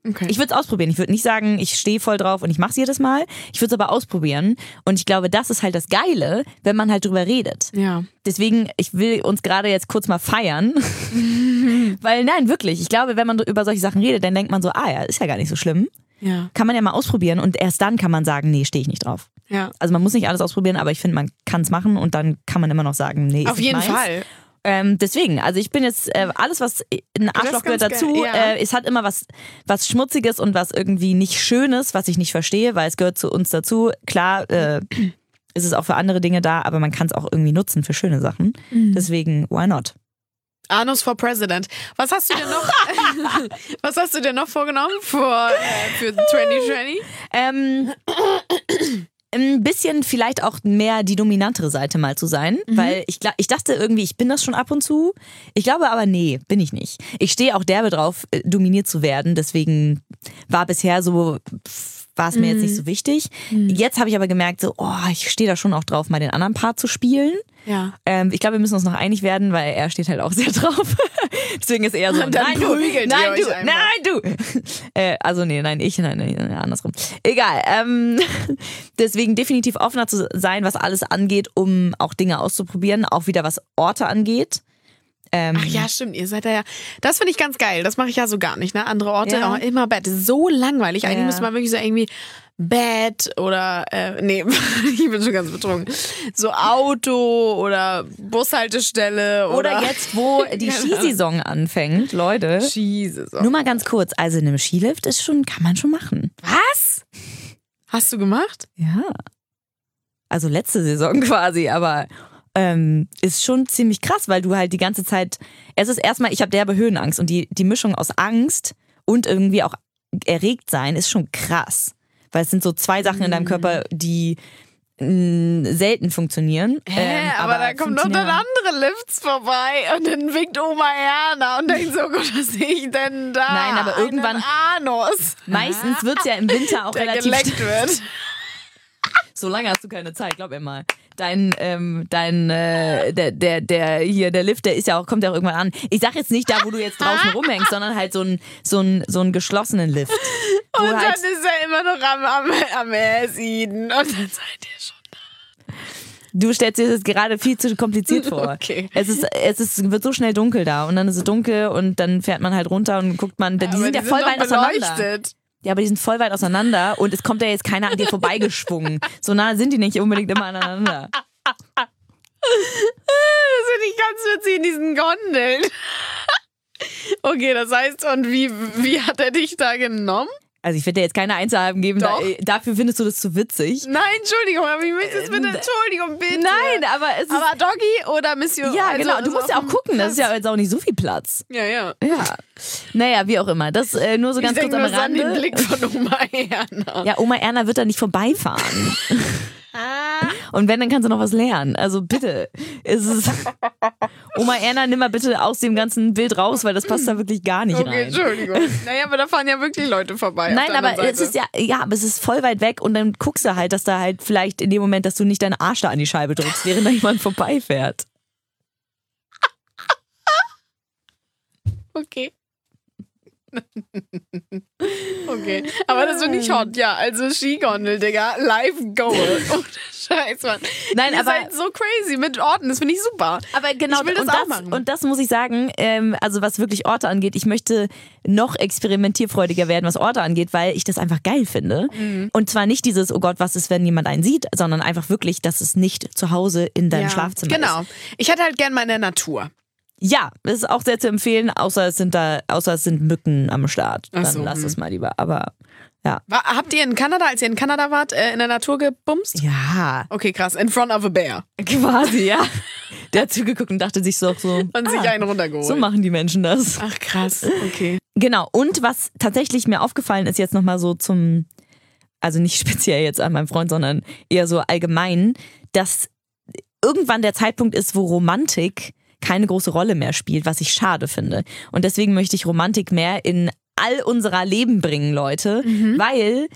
Okay. Ich würde es ausprobieren. Ich würde nicht sagen, ich stehe voll drauf und ich mache es jedes Mal. Ich würde es aber ausprobieren. Und ich glaube, das ist halt das Geile, wenn man halt drüber redet. Ja. Deswegen, ich will uns gerade jetzt kurz mal feiern. Weil nein, wirklich. Ich glaube, wenn man über solche Sachen redet, dann denkt man so, ah ja, ist ja gar nicht so schlimm. Ja. Kann man ja mal ausprobieren und erst dann kann man sagen, nee, stehe ich nicht drauf. Ja. Also man muss nicht alles ausprobieren, aber ich finde, man kann es machen und dann kann man immer noch sagen, nee, ist Auf nicht jeden meins. Fall. Ähm, deswegen, also ich bin jetzt, äh, alles was ein Arschloch gehört ganz dazu, geil, ja. äh, es hat immer was, was Schmutziges und was irgendwie nicht Schönes, was ich nicht verstehe, weil es gehört zu uns dazu. Klar äh, ist es auch für andere Dinge da, aber man kann es auch irgendwie nutzen für schöne Sachen. Mhm. Deswegen, why not? Anus for President. Was hast du dir noch, was hast du dir noch vorgenommen für, äh, für zwanzig zwanzig? Ähm, ein bisschen vielleicht auch mehr die dominantere Seite mal zu sein, mhm. weil ich, ich dachte irgendwie, ich bin das schon ab und zu. Ich glaube aber, nee, bin ich nicht. Ich stehe auch derbe drauf, dominiert zu werden, deswegen war bisher so, war es mir mhm. jetzt nicht so wichtig. Mhm. Jetzt habe ich aber gemerkt, so, oh, ich stehe da schon auch drauf, mal den anderen Part zu spielen. Ja. Ähm, ich glaube, wir müssen uns noch einig werden, weil er steht halt auch sehr drauf. Deswegen ist er so, und dann nein du, nein du, nein du. äh, also nee, nein ich, nein, nein, nein andersrum. Egal. Ähm, deswegen definitiv offener zu sein, was alles angeht, um auch Dinge auszuprobieren, auch wieder was Orte angeht. Ähm, Ach ja, stimmt, ihr seid da ja, das finde ich ganz geil, das mache ich ja so gar nicht, ne? Andere Orte, Ja. oh, immer Bett, so langweilig, eigentlich Ja. müsste man wirklich so irgendwie Bett oder, äh, nee, ich bin schon ganz betrunken, so Auto oder Bushaltestelle oder, oder jetzt, wo die Skisaison anfängt, Leute. Skisaison. Nur mal ganz kurz, also in einem Skilift ist schon, kann man schon machen. Was? Hast du gemacht? Ja. Also letzte Saison quasi, aber ähm, ist schon ziemlich krass, weil du halt die ganze Zeit, es ist erstmal, ich habe derbe Höhenangst und die, die Mischung aus Angst und irgendwie auch erregt sein ist schon krass. Weil es sind so zwei Sachen in deinem Körper, die mh, selten funktionieren. Hä, ähm, aber, aber da kommt noch dann andere Lifts vorbei und dann winkt Oma Erna und denkt so, Gott, was sehe ich denn da? Nein, aber irgendwann- Einen Anus, Meistens wird es ja im Winter auch der relativ geleckt wird. So lange hast du keine Zeit, glaub mir mal. Dein, ähm, dein, äh, der, der, der, hier, der Lift, der ist ja auch, kommt ja auch irgendwann an. Ich sag jetzt nicht da, wo du jetzt draußen rumhängst, sondern halt so ein, so ein, so einen geschlossenen Lift. Wo Und dann halt, ist er immer noch am, am, am Ersiden und dann seid ihr schon da. du stellst dir das gerade viel zu kompliziert vor. Okay. Es ist, es ist, wird so schnell dunkel da und dann ist es dunkel und dann fährt man halt runter und guckt man, die Aber sind die ja voll doch weit auseinander. beleuchtet. Ja, aber die sind voll weit auseinander und es kommt ja jetzt keiner an dir vorbeigeschwungen. So nah sind die nicht unbedingt immer aneinander. Das finde ich ganz witzig in diesen Gondeln. Okay, das heißt, und wie, wie hat er dich da genommen? Also ich werde dir jetzt keine Einzelheiten geben, da, Doch. dafür findest du das zu witzig. Nein, Entschuldigung, aber ich möchte jetzt bitte, Entschuldigung, bitte. Nein, aber es ist... Aber Doggy oder Mission? ja, also, genau, du also musst ja auf auch dem gucken, das ist ja Platz. jetzt auch nicht so viel Platz. Ja, ja. Ja. Naja, wie auch immer. Das äh, nur so ganz ich kurz denke am nur so an den Rande. Blick von Oma Erna. Ja, Oma Erna wird da nicht vorbeifahren. Ah. Und wenn, dann kannst du noch was lernen. Also bitte. Es ist Oma Erna, nimm mal bitte aus dem ganzen Bild raus, weil das passt da wirklich gar nicht Okay, rein. Entschuldigung. Naja, aber da fahren ja wirklich Leute vorbei. auf Nein, der aber anderen es Seite. ist ja, ja, aber es ist voll weit weg und dann guckst du halt, dass da halt vielleicht in dem Moment, dass du nicht deinen Arsch da an die Scheibe drückst, während da jemand vorbeifährt. Okay. Okay, aber das finde ich hot, ja. Also Skigondel, Digga, live goal. Oh, Scheiß, Mann. Nein, Ihr aber- seid so crazy mit Orten, das finde ich super. Aber genau, Ich will das und, auch das, machen. und das muss ich sagen, ähm, also was wirklich Orte angeht, ich möchte noch experimentierfreudiger werden, was Orte angeht, weil ich das einfach geil finde. Mhm. Und zwar nicht dieses, oh Gott, was ist, wenn jemand einen sieht, sondern einfach wirklich, dass es nicht zu Hause in deinem Ja, Schlafzimmer genau. ist. Ich hätte halt gern mal in der Natur. Ja, das ist auch sehr zu empfehlen, außer es sind da, außer es sind Mücken am Start. Ach Dann so, lass hm. es mal lieber. Aber ja. War, habt ihr in Kanada, als ihr in Kanada wart, äh, in der Natur gebumst? Ja, Okay, krass. In front of a bear. quasi, ja. Der hat zugeguckt und dachte sich so, so Und sich ah, einen runtergeholt. so machen die Menschen das. Ach krass, okay. Genau, und was tatsächlich mir aufgefallen ist jetzt nochmal so zum, also nicht speziell jetzt an meinem Freund, sondern eher so allgemein, dass irgendwann der Zeitpunkt ist, wo Romantik keine große Rolle mehr spielt, was ich schade finde. Und deswegen möchte ich Romantik mehr in all unserer Leben bringen, Leute, weil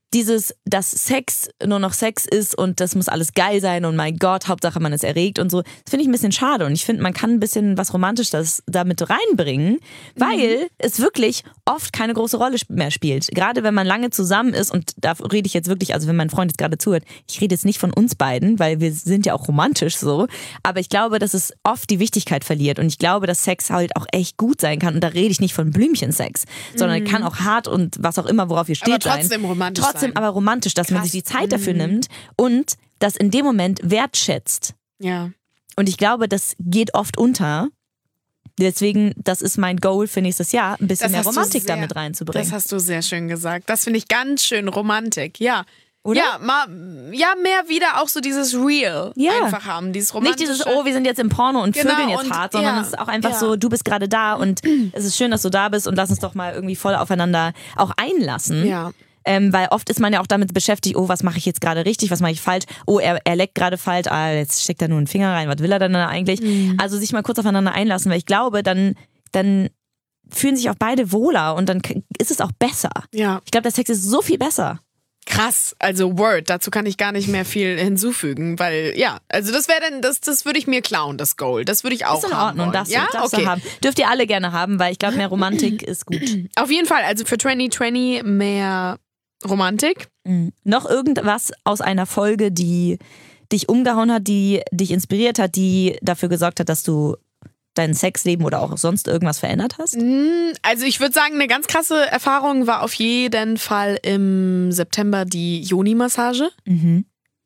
dieses, dass Sex nur noch Sex ist und das muss alles geil sein und mein Gott, Hauptsache man ist erregt und so, das finde ich ein bisschen schade und ich finde, man kann ein bisschen was Romantisches damit reinbringen, weil mhm. es wirklich oft keine große Rolle mehr spielt. Gerade wenn man lange zusammen ist und da rede ich jetzt wirklich, also wenn mein Freund jetzt gerade zuhört, ich rede jetzt nicht von uns beiden, weil wir sind ja auch romantisch so, aber ich glaube, dass es oft die Wichtigkeit verliert und ich glaube, dass Sex halt auch echt gut sein kann und da rede ich nicht von Blümchensex, sondern mhm. kann auch hart und was auch immer, worauf ihr steht, aber trotzdem sein. romantisch Trotzdem sein. aber romantisch, dass Krass. man sich die Zeit dafür mhm. nimmt und das in dem Moment wertschätzt. Ja. Und ich glaube, das geht oft unter. Deswegen, das ist mein Goal für nächstes Jahr, ein bisschen mehr Romantik sehr, damit reinzubringen. Das hast du sehr schön gesagt. Das finde ich ganz schön Romantik, ja. Oder? Ja, mal, ja, mehr wieder auch so dieses Real ja. einfach haben, dieses Romantische. Nicht dieses, oh, wir sind jetzt im Porno und genau, vögeln jetzt und, hart, sondern ja, es ist auch einfach ja. so, du bist gerade da und es ist schön, dass du da bist und lass uns doch mal irgendwie voll aufeinander auch einlassen. Ja. Ähm, weil oft ist man ja auch damit beschäftigt, oh, was mache ich jetzt gerade richtig, was mache ich falsch, oh, er, er leckt gerade falsch, ah, jetzt steckt er nur einen Finger rein, was will er denn da eigentlich? Mhm. Also sich mal kurz aufeinander einlassen, weil ich glaube, dann, dann fühlen sich auch beide wohler und dann ist es auch besser. Ja. Ich glaube, der Sex ist so viel besser. Krass, also Word, dazu kann ich gar nicht mehr viel hinzufügen, weil ja, also das wäre dann, das, das würde ich mir klauen, das Goal, das würde ich auch haben. Ist in Ordnung, wollen. darfst, ja? du, darfst okay. du haben. Dürft ihr alle gerne haben, weil ich glaube, mehr Romantik ist gut. Auf jeden Fall, also für zwanzig zwanzig mehr Romantik. Mhm. Noch irgendwas aus einer Folge, die dich umgehauen hat, die dich inspiriert hat, die dafür gesorgt hat, dass du dein Sexleben oder auch sonst irgendwas verändert hast? Also ich würde sagen, eine ganz krasse Erfahrung war auf jeden Fall im September die Yoni-Massage, mhm.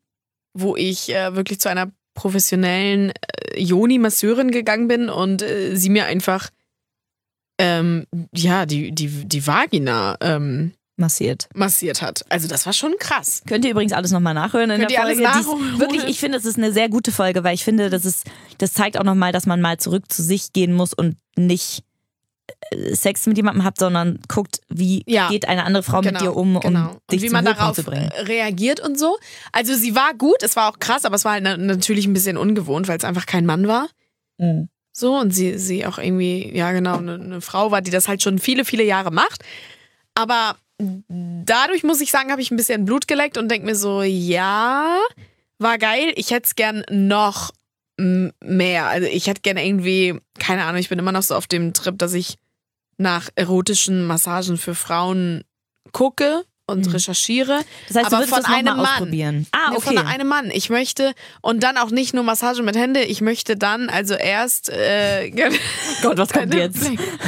wo ich äh, wirklich zu einer professionellen äh, Yoni-Masseurin gegangen bin und äh, sie mir einfach ähm, ja, die, die, die Vagina ähm, massiert. massiert hat. Also das war schon krass. Könnt ihr übrigens alles nochmal nachhören in Könnt der ihr Folge. alles nachholen? Dies, wirklich, ich finde, es ist eine sehr gute Folge, weil ich finde, das ist, das zeigt auch nochmal, dass man mal zurück zu sich gehen muss und nicht Sex mit jemandem habt, sondern guckt, wie ja, geht eine andere Frau genau, mit dir um, um genau. dich und wie zum man Höhepunkt darauf zu bringen. reagiert und so. Also sie war gut, es war auch krass, aber es war halt na- natürlich ein bisschen ungewohnt, weil es einfach kein Mann war. Mhm. So, und sie, sie auch irgendwie, ja genau, eine, eine Frau war, die das halt schon viele, viele Jahre macht. Aber dadurch, muss ich sagen, habe ich ein bisschen Blut geleckt und denke mir so, ja, war geil, ich hätte es gern noch mehr. Also ich hätte gerne irgendwie, keine Ahnung, ich bin immer noch so auf dem Trip, dass ich nach erotischen Massagen für Frauen gucke und mhm. recherchiere. Das heißt, aber du würdest von das noch einem mal Mann. ausprobieren. Ah, okay. Nee, von einem Mann. Ich möchte, und dann auch nicht nur Massage mit Hände, ich möchte dann also erst äh, Gott, was kommt jetzt?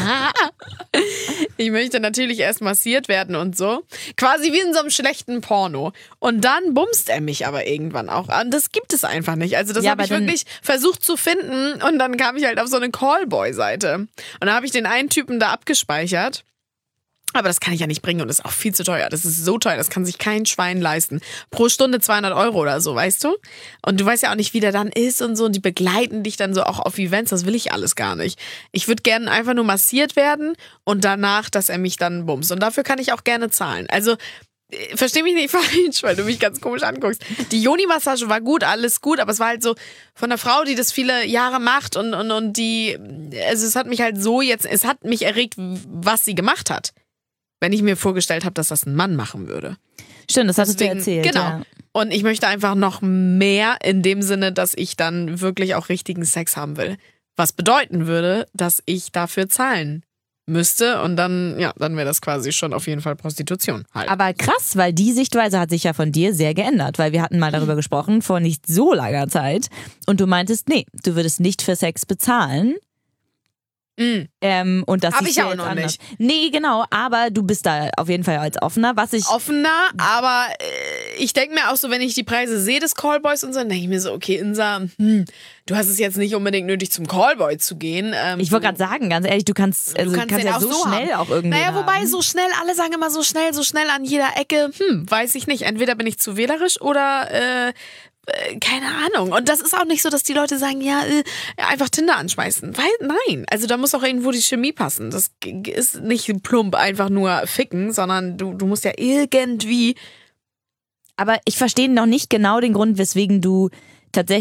Ich möchte natürlich erst massiert werden und so. Quasi wie in so einem schlechten Porno. Und dann bumst er mich aber irgendwann auch an. Das gibt es einfach nicht. Also das ja, habe ich wirklich versucht zu finden und dann kam ich halt auf so eine Callboy-Seite. Und da habe ich den einen Typen da abgespeichert. Aber das kann ich ja nicht bringen und das ist auch viel zu teuer. Das ist so teuer, das kann sich kein Schwein leisten. Pro Stunde zweihundert Euro oder so, weißt du? Und du weißt ja auch nicht, wie der dann ist und so. Und die begleiten dich dann so auch auf Events. Das will ich alles gar nicht. Ich würde gerne einfach nur massiert werden und danach, dass er mich dann bumst. Und dafür kann ich auch gerne zahlen. Also, versteh mich nicht falsch, weil du mich ganz komisch anguckst. Die Yoni-Massage war gut, alles gut, aber es war halt so von einer Frau, die das viele Jahre macht und, und, und die, also es hat mich halt so jetzt, es hat mich erregt, was sie gemacht hat. Wenn ich mir vorgestellt habe, dass das ein Mann machen würde. Stimmt, das hattest Deswegen, du erzählt. Genau. Ja. Und ich möchte einfach noch mehr in dem Sinne, dass ich dann wirklich auch richtigen Sex haben will. Was bedeuten würde, dass ich dafür zahlen müsste und dann, ja, dann wäre das quasi schon auf jeden Fall Prostitution halt. Aber krass, weil die Sichtweise hat sich ja von dir sehr geändert, weil wir hatten mal darüber gesprochen vor nicht so langer Zeit und du meintest, nee, du würdest nicht für Sex bezahlen. Mm. Ähm, und das Hab ist ich ja auch jetzt noch anders. nicht. Nee, genau, aber du bist da auf jeden Fall als offener, was ich... Offener, aber äh, ich denke mir auch so, wenn ich die Preise sehe des Callboys und so, dann denke ich mir so, okay, Insa, hm, du hast es jetzt nicht unbedingt nötig, zum Callboy zu gehen. Ähm, ich wollte gerade sagen, ganz ehrlich, du kannst, also, du kannst, kannst den ja auch so, so schnell haben. auch irgendwie Naja, wobei haben. so schnell, alle sagen immer so schnell, so schnell an jeder Ecke, hm, weiß ich nicht. Entweder bin ich zu wählerisch oder äh, äh, keine Ahnung. Und das ist auch nicht so, dass die Leute sagen, ja, äh, einfach Tinder anschmeißen. Weil, nein, also da muss auch irgendwo die Chemie passen. Das ist nicht plump einfach nur ficken, sondern du, du musst ja irgendwie... Aber ich verstehe noch nicht genau den Grund, weswegen du tatsächlich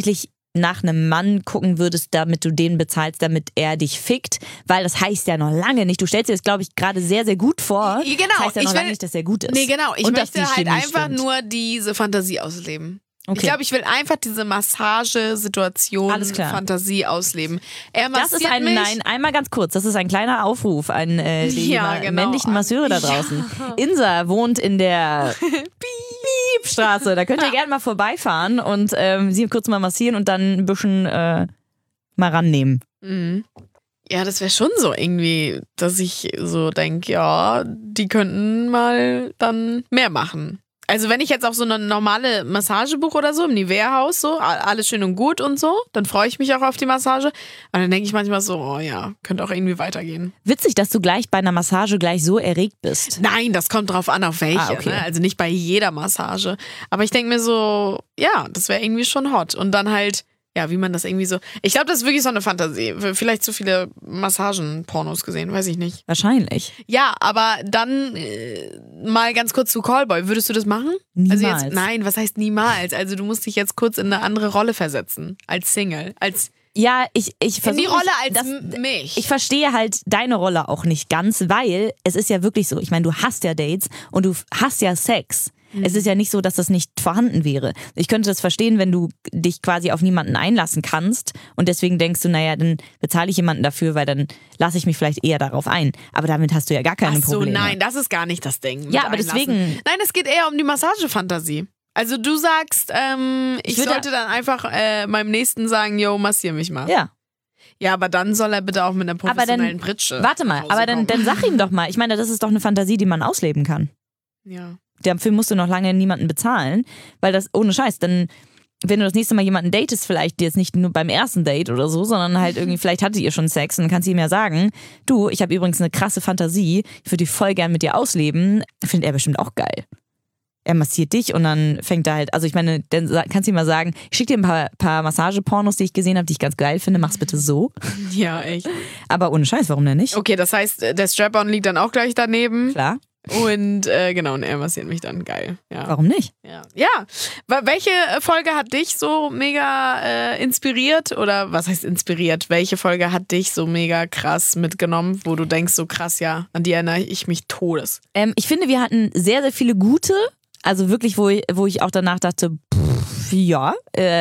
nach einem Mann gucken würdest, damit du den bezahlst, damit er dich fickt, weil das heißt ja noch lange nicht. Du stellst dir das, glaube ich, gerade sehr, sehr gut vor. Genau. Das heißt ja noch ich lange will, nicht, dass er gut ist. Nee, genau. Ich Und dass möchte die halt Chemie einfach stimmt. nur diese Fantasie ausleben. Okay. Ich glaube, ich will einfach diese Massagesituation, Alles klar. Fantasie ausleben. Er Das massiert ist ein, mich. nein, einmal ganz kurz, das ist ein kleiner Aufruf an äh, die Ja, ma- genau. männlichen Masseure da draußen. Ja. Insa wohnt in der Piepstraße, da könnt ihr gerne mal vorbeifahren und ähm, sie kurz mal massieren und dann ein bisschen äh, mal rannehmen. Mhm. Ja, das wäre schon so irgendwie, dass ich so denke, ja, die könnten mal dann mehr machen. Also wenn ich jetzt auch so eine normale Massage buche oder so im Nivea-Haus, so, a- alles schön und gut und so, dann freue ich mich auch auf die Massage. Aber dann denke ich manchmal so, oh ja, könnte auch irgendwie weitergehen. Witzig, dass du gleich bei einer Massage gleich so erregt bist. Nein, das kommt drauf an, auf welche. Ah, okay. Ne? Also nicht bei jeder Massage. Aber ich denke mir so, ja, das wäre irgendwie schon hot. Und dann halt, ja, wie man das irgendwie so. Ich glaube, das ist wirklich so eine Fantasie. Vielleicht zu viele Massagen-Pornos gesehen, weiß ich nicht. Wahrscheinlich. Ja, aber dann äh, mal ganz kurz zu Callboy. Würdest du das machen? Niemals. Also jetzt, nein, was heißt niemals? Also du musst dich jetzt kurz in eine andere Rolle versetzen. Als Single. Als Ja, ich, ich in versuche die Rolle als das, m- mich. Ich verstehe halt deine Rolle auch nicht ganz, weil es ist ja wirklich so, ich meine, du hast ja Dates und du hast ja Sex. Mhm. Es ist ja nicht so, dass das nicht vorhanden wäre. Ich könnte das verstehen, wenn du dich quasi auf niemanden einlassen kannst und deswegen denkst du, naja, dann bezahle ich jemanden dafür, weil dann lasse ich mich vielleicht eher darauf ein. Aber damit hast du ja gar keine Ach so, Probleme. nein, das ist gar nicht das Ding. mit Ja, aber einlassen. deswegen- Nein, es geht eher um die Massagefantasie. Also du sagst, ähm, ich, Ich würde- sollte dann einfach äh, meinem Nächsten sagen, yo, massier mich mal. Ja, Ja, aber dann soll er bitte auch mit einer aber dann, professionellen Pritsche warte mal, nach Hause aber dann, kommen. dann sag ihm doch mal. Ich meine, das ist doch eine Fantasie, die man ausleben kann. Ja. Dafür musst du noch lange niemanden bezahlen, weil das, ohne Scheiß, dann, wenn du das nächste Mal jemanden datest, vielleicht jetzt nicht nur beim ersten Date oder so, sondern halt irgendwie, vielleicht hattet ihr schon Sex und dann kannst du ihm ja sagen, du, ich habe übrigens eine krasse Fantasie, ich würde die voll gern mit dir ausleben, findet er bestimmt auch geil. Er massiert dich und dann fängt er halt, also ich meine, dann sa- kannst du ihm mal sagen, ich schicke dir ein paar, paar Massagepornos, die ich gesehen habe, die ich ganz geil finde, mach's bitte so. Ja, echt. Aber ohne Scheiß, warum denn nicht? Okay, das heißt, der Strap-on liegt dann auch gleich daneben. Klar, Und äh, genau, und er massiert mich dann. Geil. Ja. warum nicht? Ja. ja. Wa- Welche Folge hat dich so mega äh, inspiriert? Oder was heißt inspiriert? Welche Folge hat dich so mega krass mitgenommen, wo du denkst, so krass, ja, an die erinnere ich mich todes? Ähm, ich finde, wir hatten sehr, sehr viele gute, also wirklich, wo ich, wo ich auch danach dachte, pff, ja,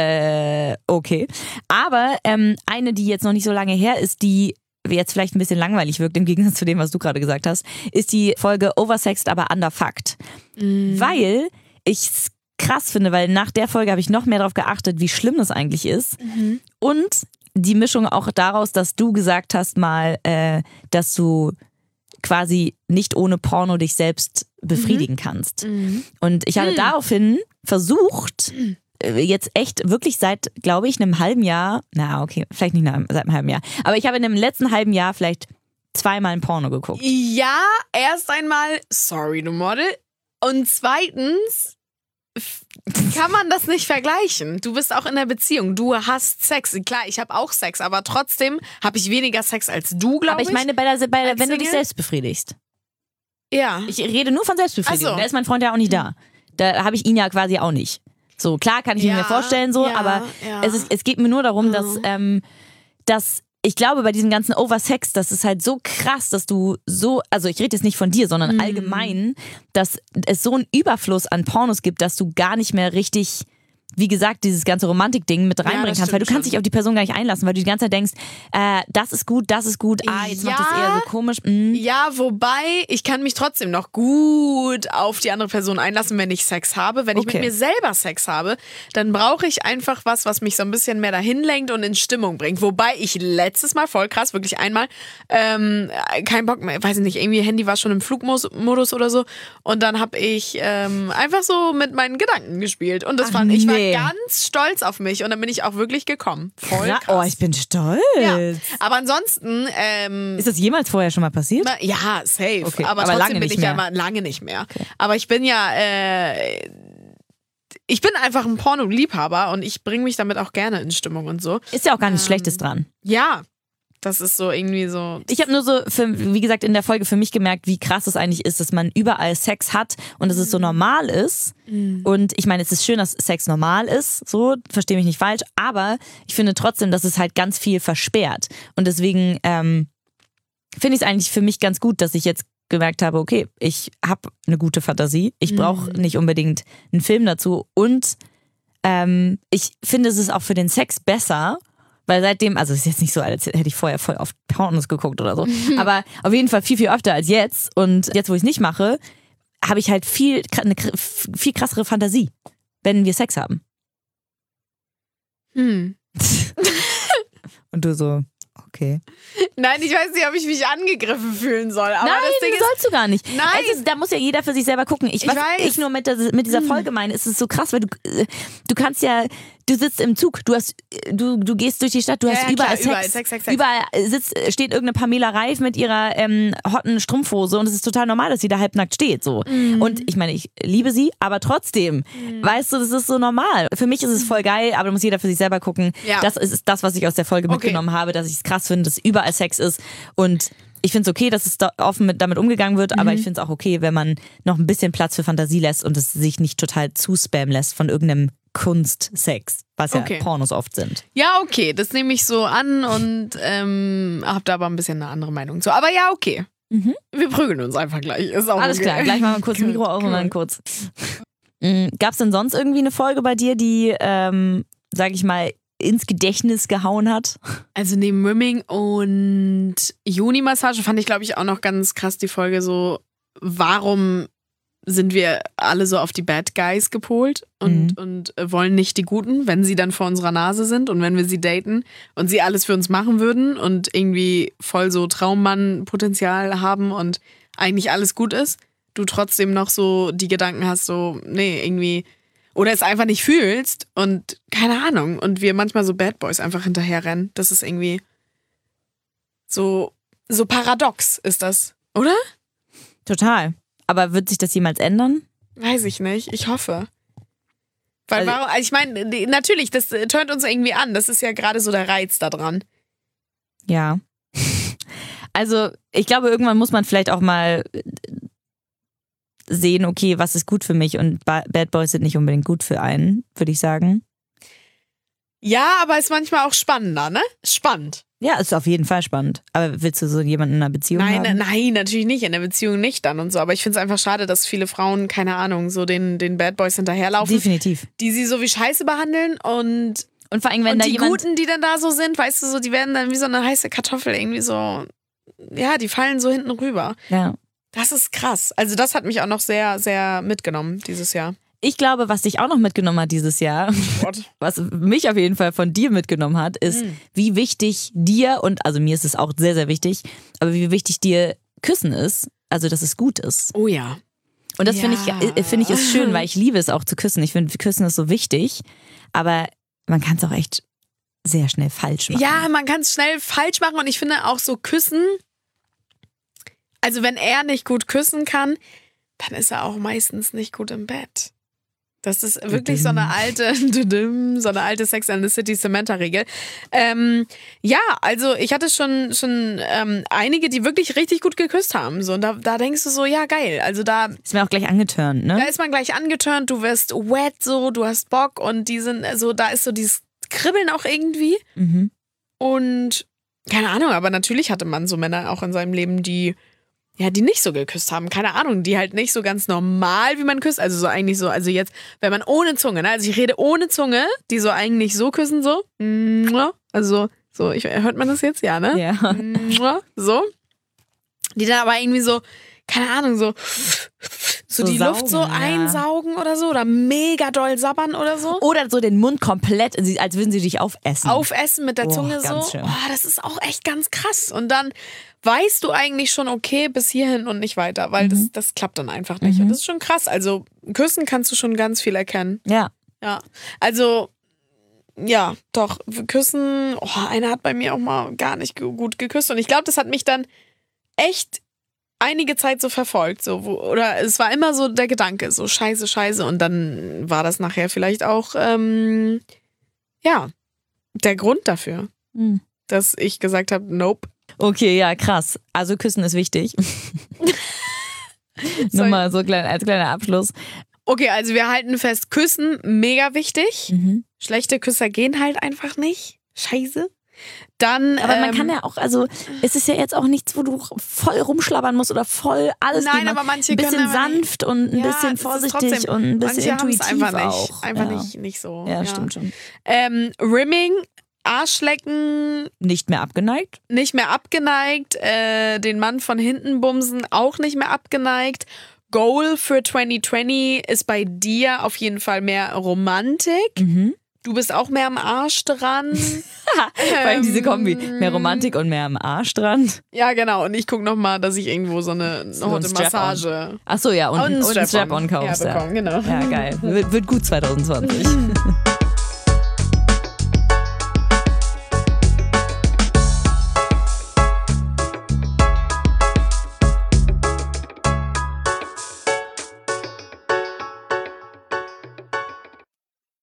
äh, okay. Aber ähm, eine, die jetzt noch nicht so lange her ist, die jetzt vielleicht ein bisschen langweilig wirkt, im Gegensatz zu dem, was du gerade gesagt hast, ist die Folge Oversexed, aber underfucked. Weil ich es krass finde, weil nach der Folge habe ich noch mehr darauf geachtet, wie schlimm das eigentlich ist. Und die Mischung auch daraus, dass du gesagt hast mal, äh, dass du quasi nicht ohne Porno dich selbst befriedigen kannst. Und ich habe daraufhin versucht, äh, jetzt echt wirklich seit, glaube ich, einem halben Jahr, na okay, vielleicht nicht nach- seit einem halben Jahr, aber ich habe in dem letzten halben Jahr vielleicht zweimal ein Porno geguckt. Ja, erst einmal, sorry, du Model. Und zweitens f- kann man das nicht vergleichen. Du bist auch in einer Beziehung. Du hast Sex. Klar, ich habe auch Sex, aber trotzdem habe ich weniger Sex als du, glaube Aber ich. ich meine, bei der, bei der, Als wenn du dich Single? selbst befriedigst. ja. Ich rede nur von Selbstbefriedigung. Ach so. Da ist mein Freund ja auch nicht da. Da habe ich ihn ja quasi auch nicht. So, klar kann ich Ja, mir vorstellen, so, ja, aber ja. es, ist, es geht mir nur darum, dass, Mhm. ähm, dass ich glaube, bei diesem ganzen Oversex, das ist halt so krass, dass du so, also ich rede jetzt nicht von dir, sondern Mhm. allgemein, dass es so einen Überfluss an Pornos gibt, dass du gar nicht mehr richtig, wie gesagt, dieses ganze Romantik-Ding mit reinbringen das kannst, weil du stimmt kannst schon. dich auf die Person gar nicht einlassen, weil du die ganze Zeit denkst, äh, das ist gut, das ist gut, ah, jetzt macht das Ja. eher so komisch. Mm. Ja, wobei, ich kann mich trotzdem noch gut auf die andere Person einlassen, wenn ich Sex habe. Wenn ich Okay. mit mir selber Sex habe, dann brauche ich einfach was, was mich so ein bisschen mehr dahin lenkt und in Stimmung bringt. Wobei ich letztes Mal, voll krass, wirklich einmal, ähm, kein Bock mehr, weiß ich nicht, irgendwie Handy war schon im Flugmodus oder so. Und dann habe ich ähm, einfach so mit meinen Gedanken gespielt. Und das Ach, fand ich nee. war ganz stolz auf mich. Und dann bin ich auch wirklich gekommen. Voll Ja, krass. oh, ich bin stolz. ja. Aber ansonsten, ähm, Ist das jemals vorher schon mal passiert? na, ja, safe. Okay, aber, aber trotzdem lange bin nicht ich ja mehr. mal lange nicht mehr. Aber ich bin ja, äh, ich bin einfach ein Porno-Liebhaber und ich bringe mich damit auch gerne in Stimmung und so. Ist ja auch gar nichts Ähm, Schlechtes dran. Ja. Das ist so irgendwie so. Ich habe nur so, für, wie gesagt, in der Folge für mich gemerkt, wie krass es eigentlich ist, dass man überall Sex hat und dass es so normal ist. Mhm. Und ich meine, es ist schön, dass Sex normal ist, so, verstehe mich nicht falsch, aber ich finde trotzdem, dass es halt ganz viel versperrt. Und deswegen ähm, finde ich es eigentlich für mich ganz gut, dass ich jetzt gemerkt habe, okay, ich habe eine gute Fantasie, ich brauche mhm. nicht unbedingt einen Film dazu und ähm, ich finde, es ist auch für den Sex besser. Weil seitdem, also es ist jetzt nicht so, als hätte ich vorher voll auf Pornos geguckt oder so, aber auf jeden Fall viel, viel öfter als jetzt. Und jetzt, wo ich es nicht mache, habe ich halt viel, eine viel krassere Fantasie, wenn wir Sex haben. Hm. Und du so, okay. Nein, ich weiß nicht, ob ich mich angegriffen fühlen soll. Aber Nein, das Ding das sollst du gar nicht. Nein. Es ist, da muss ja jeder für sich selber gucken. Ich, ich was weiß. ich nur mit, der, mit dieser Folge meine, ist es so krass, weil du, du kannst ja, du sitzt im Zug, du hast, du, du gehst durch die Stadt, du ja, hast ja, überall, klar, Sex, überall Sex, Sex, Sex. Überall sitzt, steht irgendeine Pamela Reif mit ihrer ähm, hotten Strumpfhose und es ist total normal, dass sie da halbnackt steht. So. Mhm. Und ich meine, ich liebe sie, aber trotzdem, mhm. weißt du, das ist so normal. Für mich ist es voll geil, aber da muss jeder für sich selber gucken. Ja. Das ist das, was ich aus der Folge okay. mitgenommen habe, dass ich es krass finde, dass überall Sex ist. Und ich finde es okay, dass es da offen mit, damit umgegangen wird, mhm. aber ich finde es auch okay, wenn man noch ein bisschen Platz für Fantasie lässt und es sich nicht total zuspammen lässt von irgendeinem Kunstsex, was ja okay. Pornos oft sind. Ja, okay, das nehme ich so an und ähm, habe da aber ein bisschen eine andere Meinung zu. Aber ja, okay. Mhm. Wir prügeln uns einfach gleich. Ist auch Alles okay. klar, gleich machen wir kurz Mikro auf und dann kurz. Mhm. Gab es denn sonst irgendwie eine Folge bei dir, die, ähm, sag ich mal, ins Gedächtnis gehauen hat? Also neben Rimming und Juni-Massage fand ich, glaube ich, auch noch ganz krass die Folge so, warum sind wir alle so auf die Bad Guys gepolt und, mhm. und wollen nicht die Guten, wenn sie dann vor unserer Nase sind und wenn wir sie daten und sie alles für uns machen würden und irgendwie voll so Traummann-Potenzial haben und eigentlich alles gut ist, du trotzdem noch so die Gedanken hast, so, nee, irgendwie, oder es einfach nicht fühlst und keine Ahnung und wir manchmal so Bad Boys einfach hinterherrennen. Das ist irgendwie so, so paradox ist das, oder? Total. Aber wird sich das jemals ändern? Weiß ich nicht. Ich hoffe. Weil also, warum, also ich meine, natürlich, das tönt uns irgendwie an. Das ist ja gerade so der Reiz da dran. Ja. Also ich glaube, irgendwann muss man vielleicht auch mal sehen, okay, was ist gut für mich und Bad Boys sind nicht unbedingt gut für einen, würde ich sagen. Ja, aber ist manchmal auch spannender, ne? Spannend. Ja, ist auf jeden Fall spannend. Aber willst du so jemanden in einer Beziehung nein, haben? Nein, natürlich nicht. In der Beziehung nicht dann und so. Aber ich finde es einfach schade, dass viele Frauen, keine Ahnung, so den, den Bad Boys hinterherlaufen. Definitiv. Die sie so wie Scheiße behandeln und, und vor allem, wenn und da die jemand Guten, die dann da so sind, weißt du, so, die werden dann wie so eine heiße Kartoffel irgendwie so, ja, die fallen so hinten rüber. Ja. Das ist krass. Also das hat mich auch noch sehr, sehr mitgenommen dieses Jahr. Ich glaube, was dich auch noch mitgenommen hat dieses Jahr, What? was mich auf jeden Fall von dir mitgenommen hat, ist, mm. wie wichtig dir, und also mir ist es auch sehr, sehr wichtig, aber wie wichtig dir Küssen ist, also dass es gut ist. Oh ja. Und das ja. finde ich, finde ich ist schön, weil ich liebe es auch zu küssen. Ich finde, Küssen ist so wichtig, aber man kann es auch echt sehr schnell falsch machen. Ja, man kann es schnell falsch machen und ich finde auch so Küssen, also wenn er nicht gut küssen kann, dann ist er auch meistens nicht gut im Bett. Das ist wirklich so eine alte, so eine alte Sex and the City Samantha-Regel. Ähm, ja, also ich hatte schon, schon ähm, einige, die wirklich richtig gut geküsst haben. So, und da, da denkst du so, ja geil. Also da ist man auch gleich angetörnt, ne? Da ist man gleich angetörnt, du wirst wet, so, du hast Bock und die sind, also da ist so dieses Kribbeln auch irgendwie. Mhm. Und keine Ahnung, aber natürlich hatte man so Männer auch in seinem Leben, die Ja, die nicht so geküsst haben, keine Ahnung, die halt nicht so ganz normal, wie man küsst, also so eigentlich so, also jetzt, wenn man ohne Zunge, ne, also ich rede ohne Zunge, die so eigentlich so küssen, so, also so, ich, hört man das jetzt? Ja, ne? Ja. So, die dann aber irgendwie so, keine Ahnung, so, so, so die saugen, Luft so ja. einsaugen oder so oder mega doll sabbern oder so. Oder so den Mund komplett, als würden sie dich aufessen. Aufessen mit der oh, Zunge so. Schön. Oh, das ist auch echt ganz krass. Und dann weißt du eigentlich schon, okay, bis hierhin und nicht weiter, weil mhm. das, das klappt dann einfach nicht. Mhm. Und das ist schon krass. Also küssen kannst du schon ganz viel erkennen. Ja. Ja. Also, ja, doch, küssen, oh, einer hat bei mir auch mal gar nicht gut geküsst. Und ich glaube, das hat mich dann echt einige Zeit so verfolgt, so, wo, oder es war immer so der Gedanke, so scheiße, scheiße und dann war das nachher vielleicht auch, ähm, ja, der Grund dafür. Mhm. dass ich gesagt habe, nope. Okay, ja, krass. Also küssen ist wichtig. Nur mal so klein, als kleiner Abschluss. Okay, also wir halten fest, Küssen, mega wichtig. Mhm. Schlechte Küsser gehen halt einfach nicht. Scheiße. Dann, aber man ähm, kann ja auch, also es ist ja jetzt auch nichts, wo du voll rumschlabbern musst oder voll alles. Nein, aber manche ein bisschen können aber sanft und ein ja, bisschen es ist vorsichtig trotzdem, und ein bisschen manche intuitiv einfach nicht, auch. Einfach ja. nicht, nicht so. Ja, stimmt schon. Ähm, Rimming, Arschlecken, nicht mehr abgeneigt. nicht mehr abgeneigt. Äh, den Mann von hinten bumsen, auch nicht mehr abgeneigt. Goal für zwanzig zwanzig ist bei dir auf jeden Fall mehr Romantik. Mhm. Du bist auch mehr am Arsch dran. Vor allem diese Kombi. Mehr Romantik und mehr am Arsch dran. Ja, genau. Und ich gucke nochmal, dass ich irgendwo so eine So ein Horte Strap-on. Massage Achso, ja, und, und und ein Strap-on kaufst. Ja, bekommen, ja. genau. Ja, geil. Wird, wird gut zwanzig zwanzig.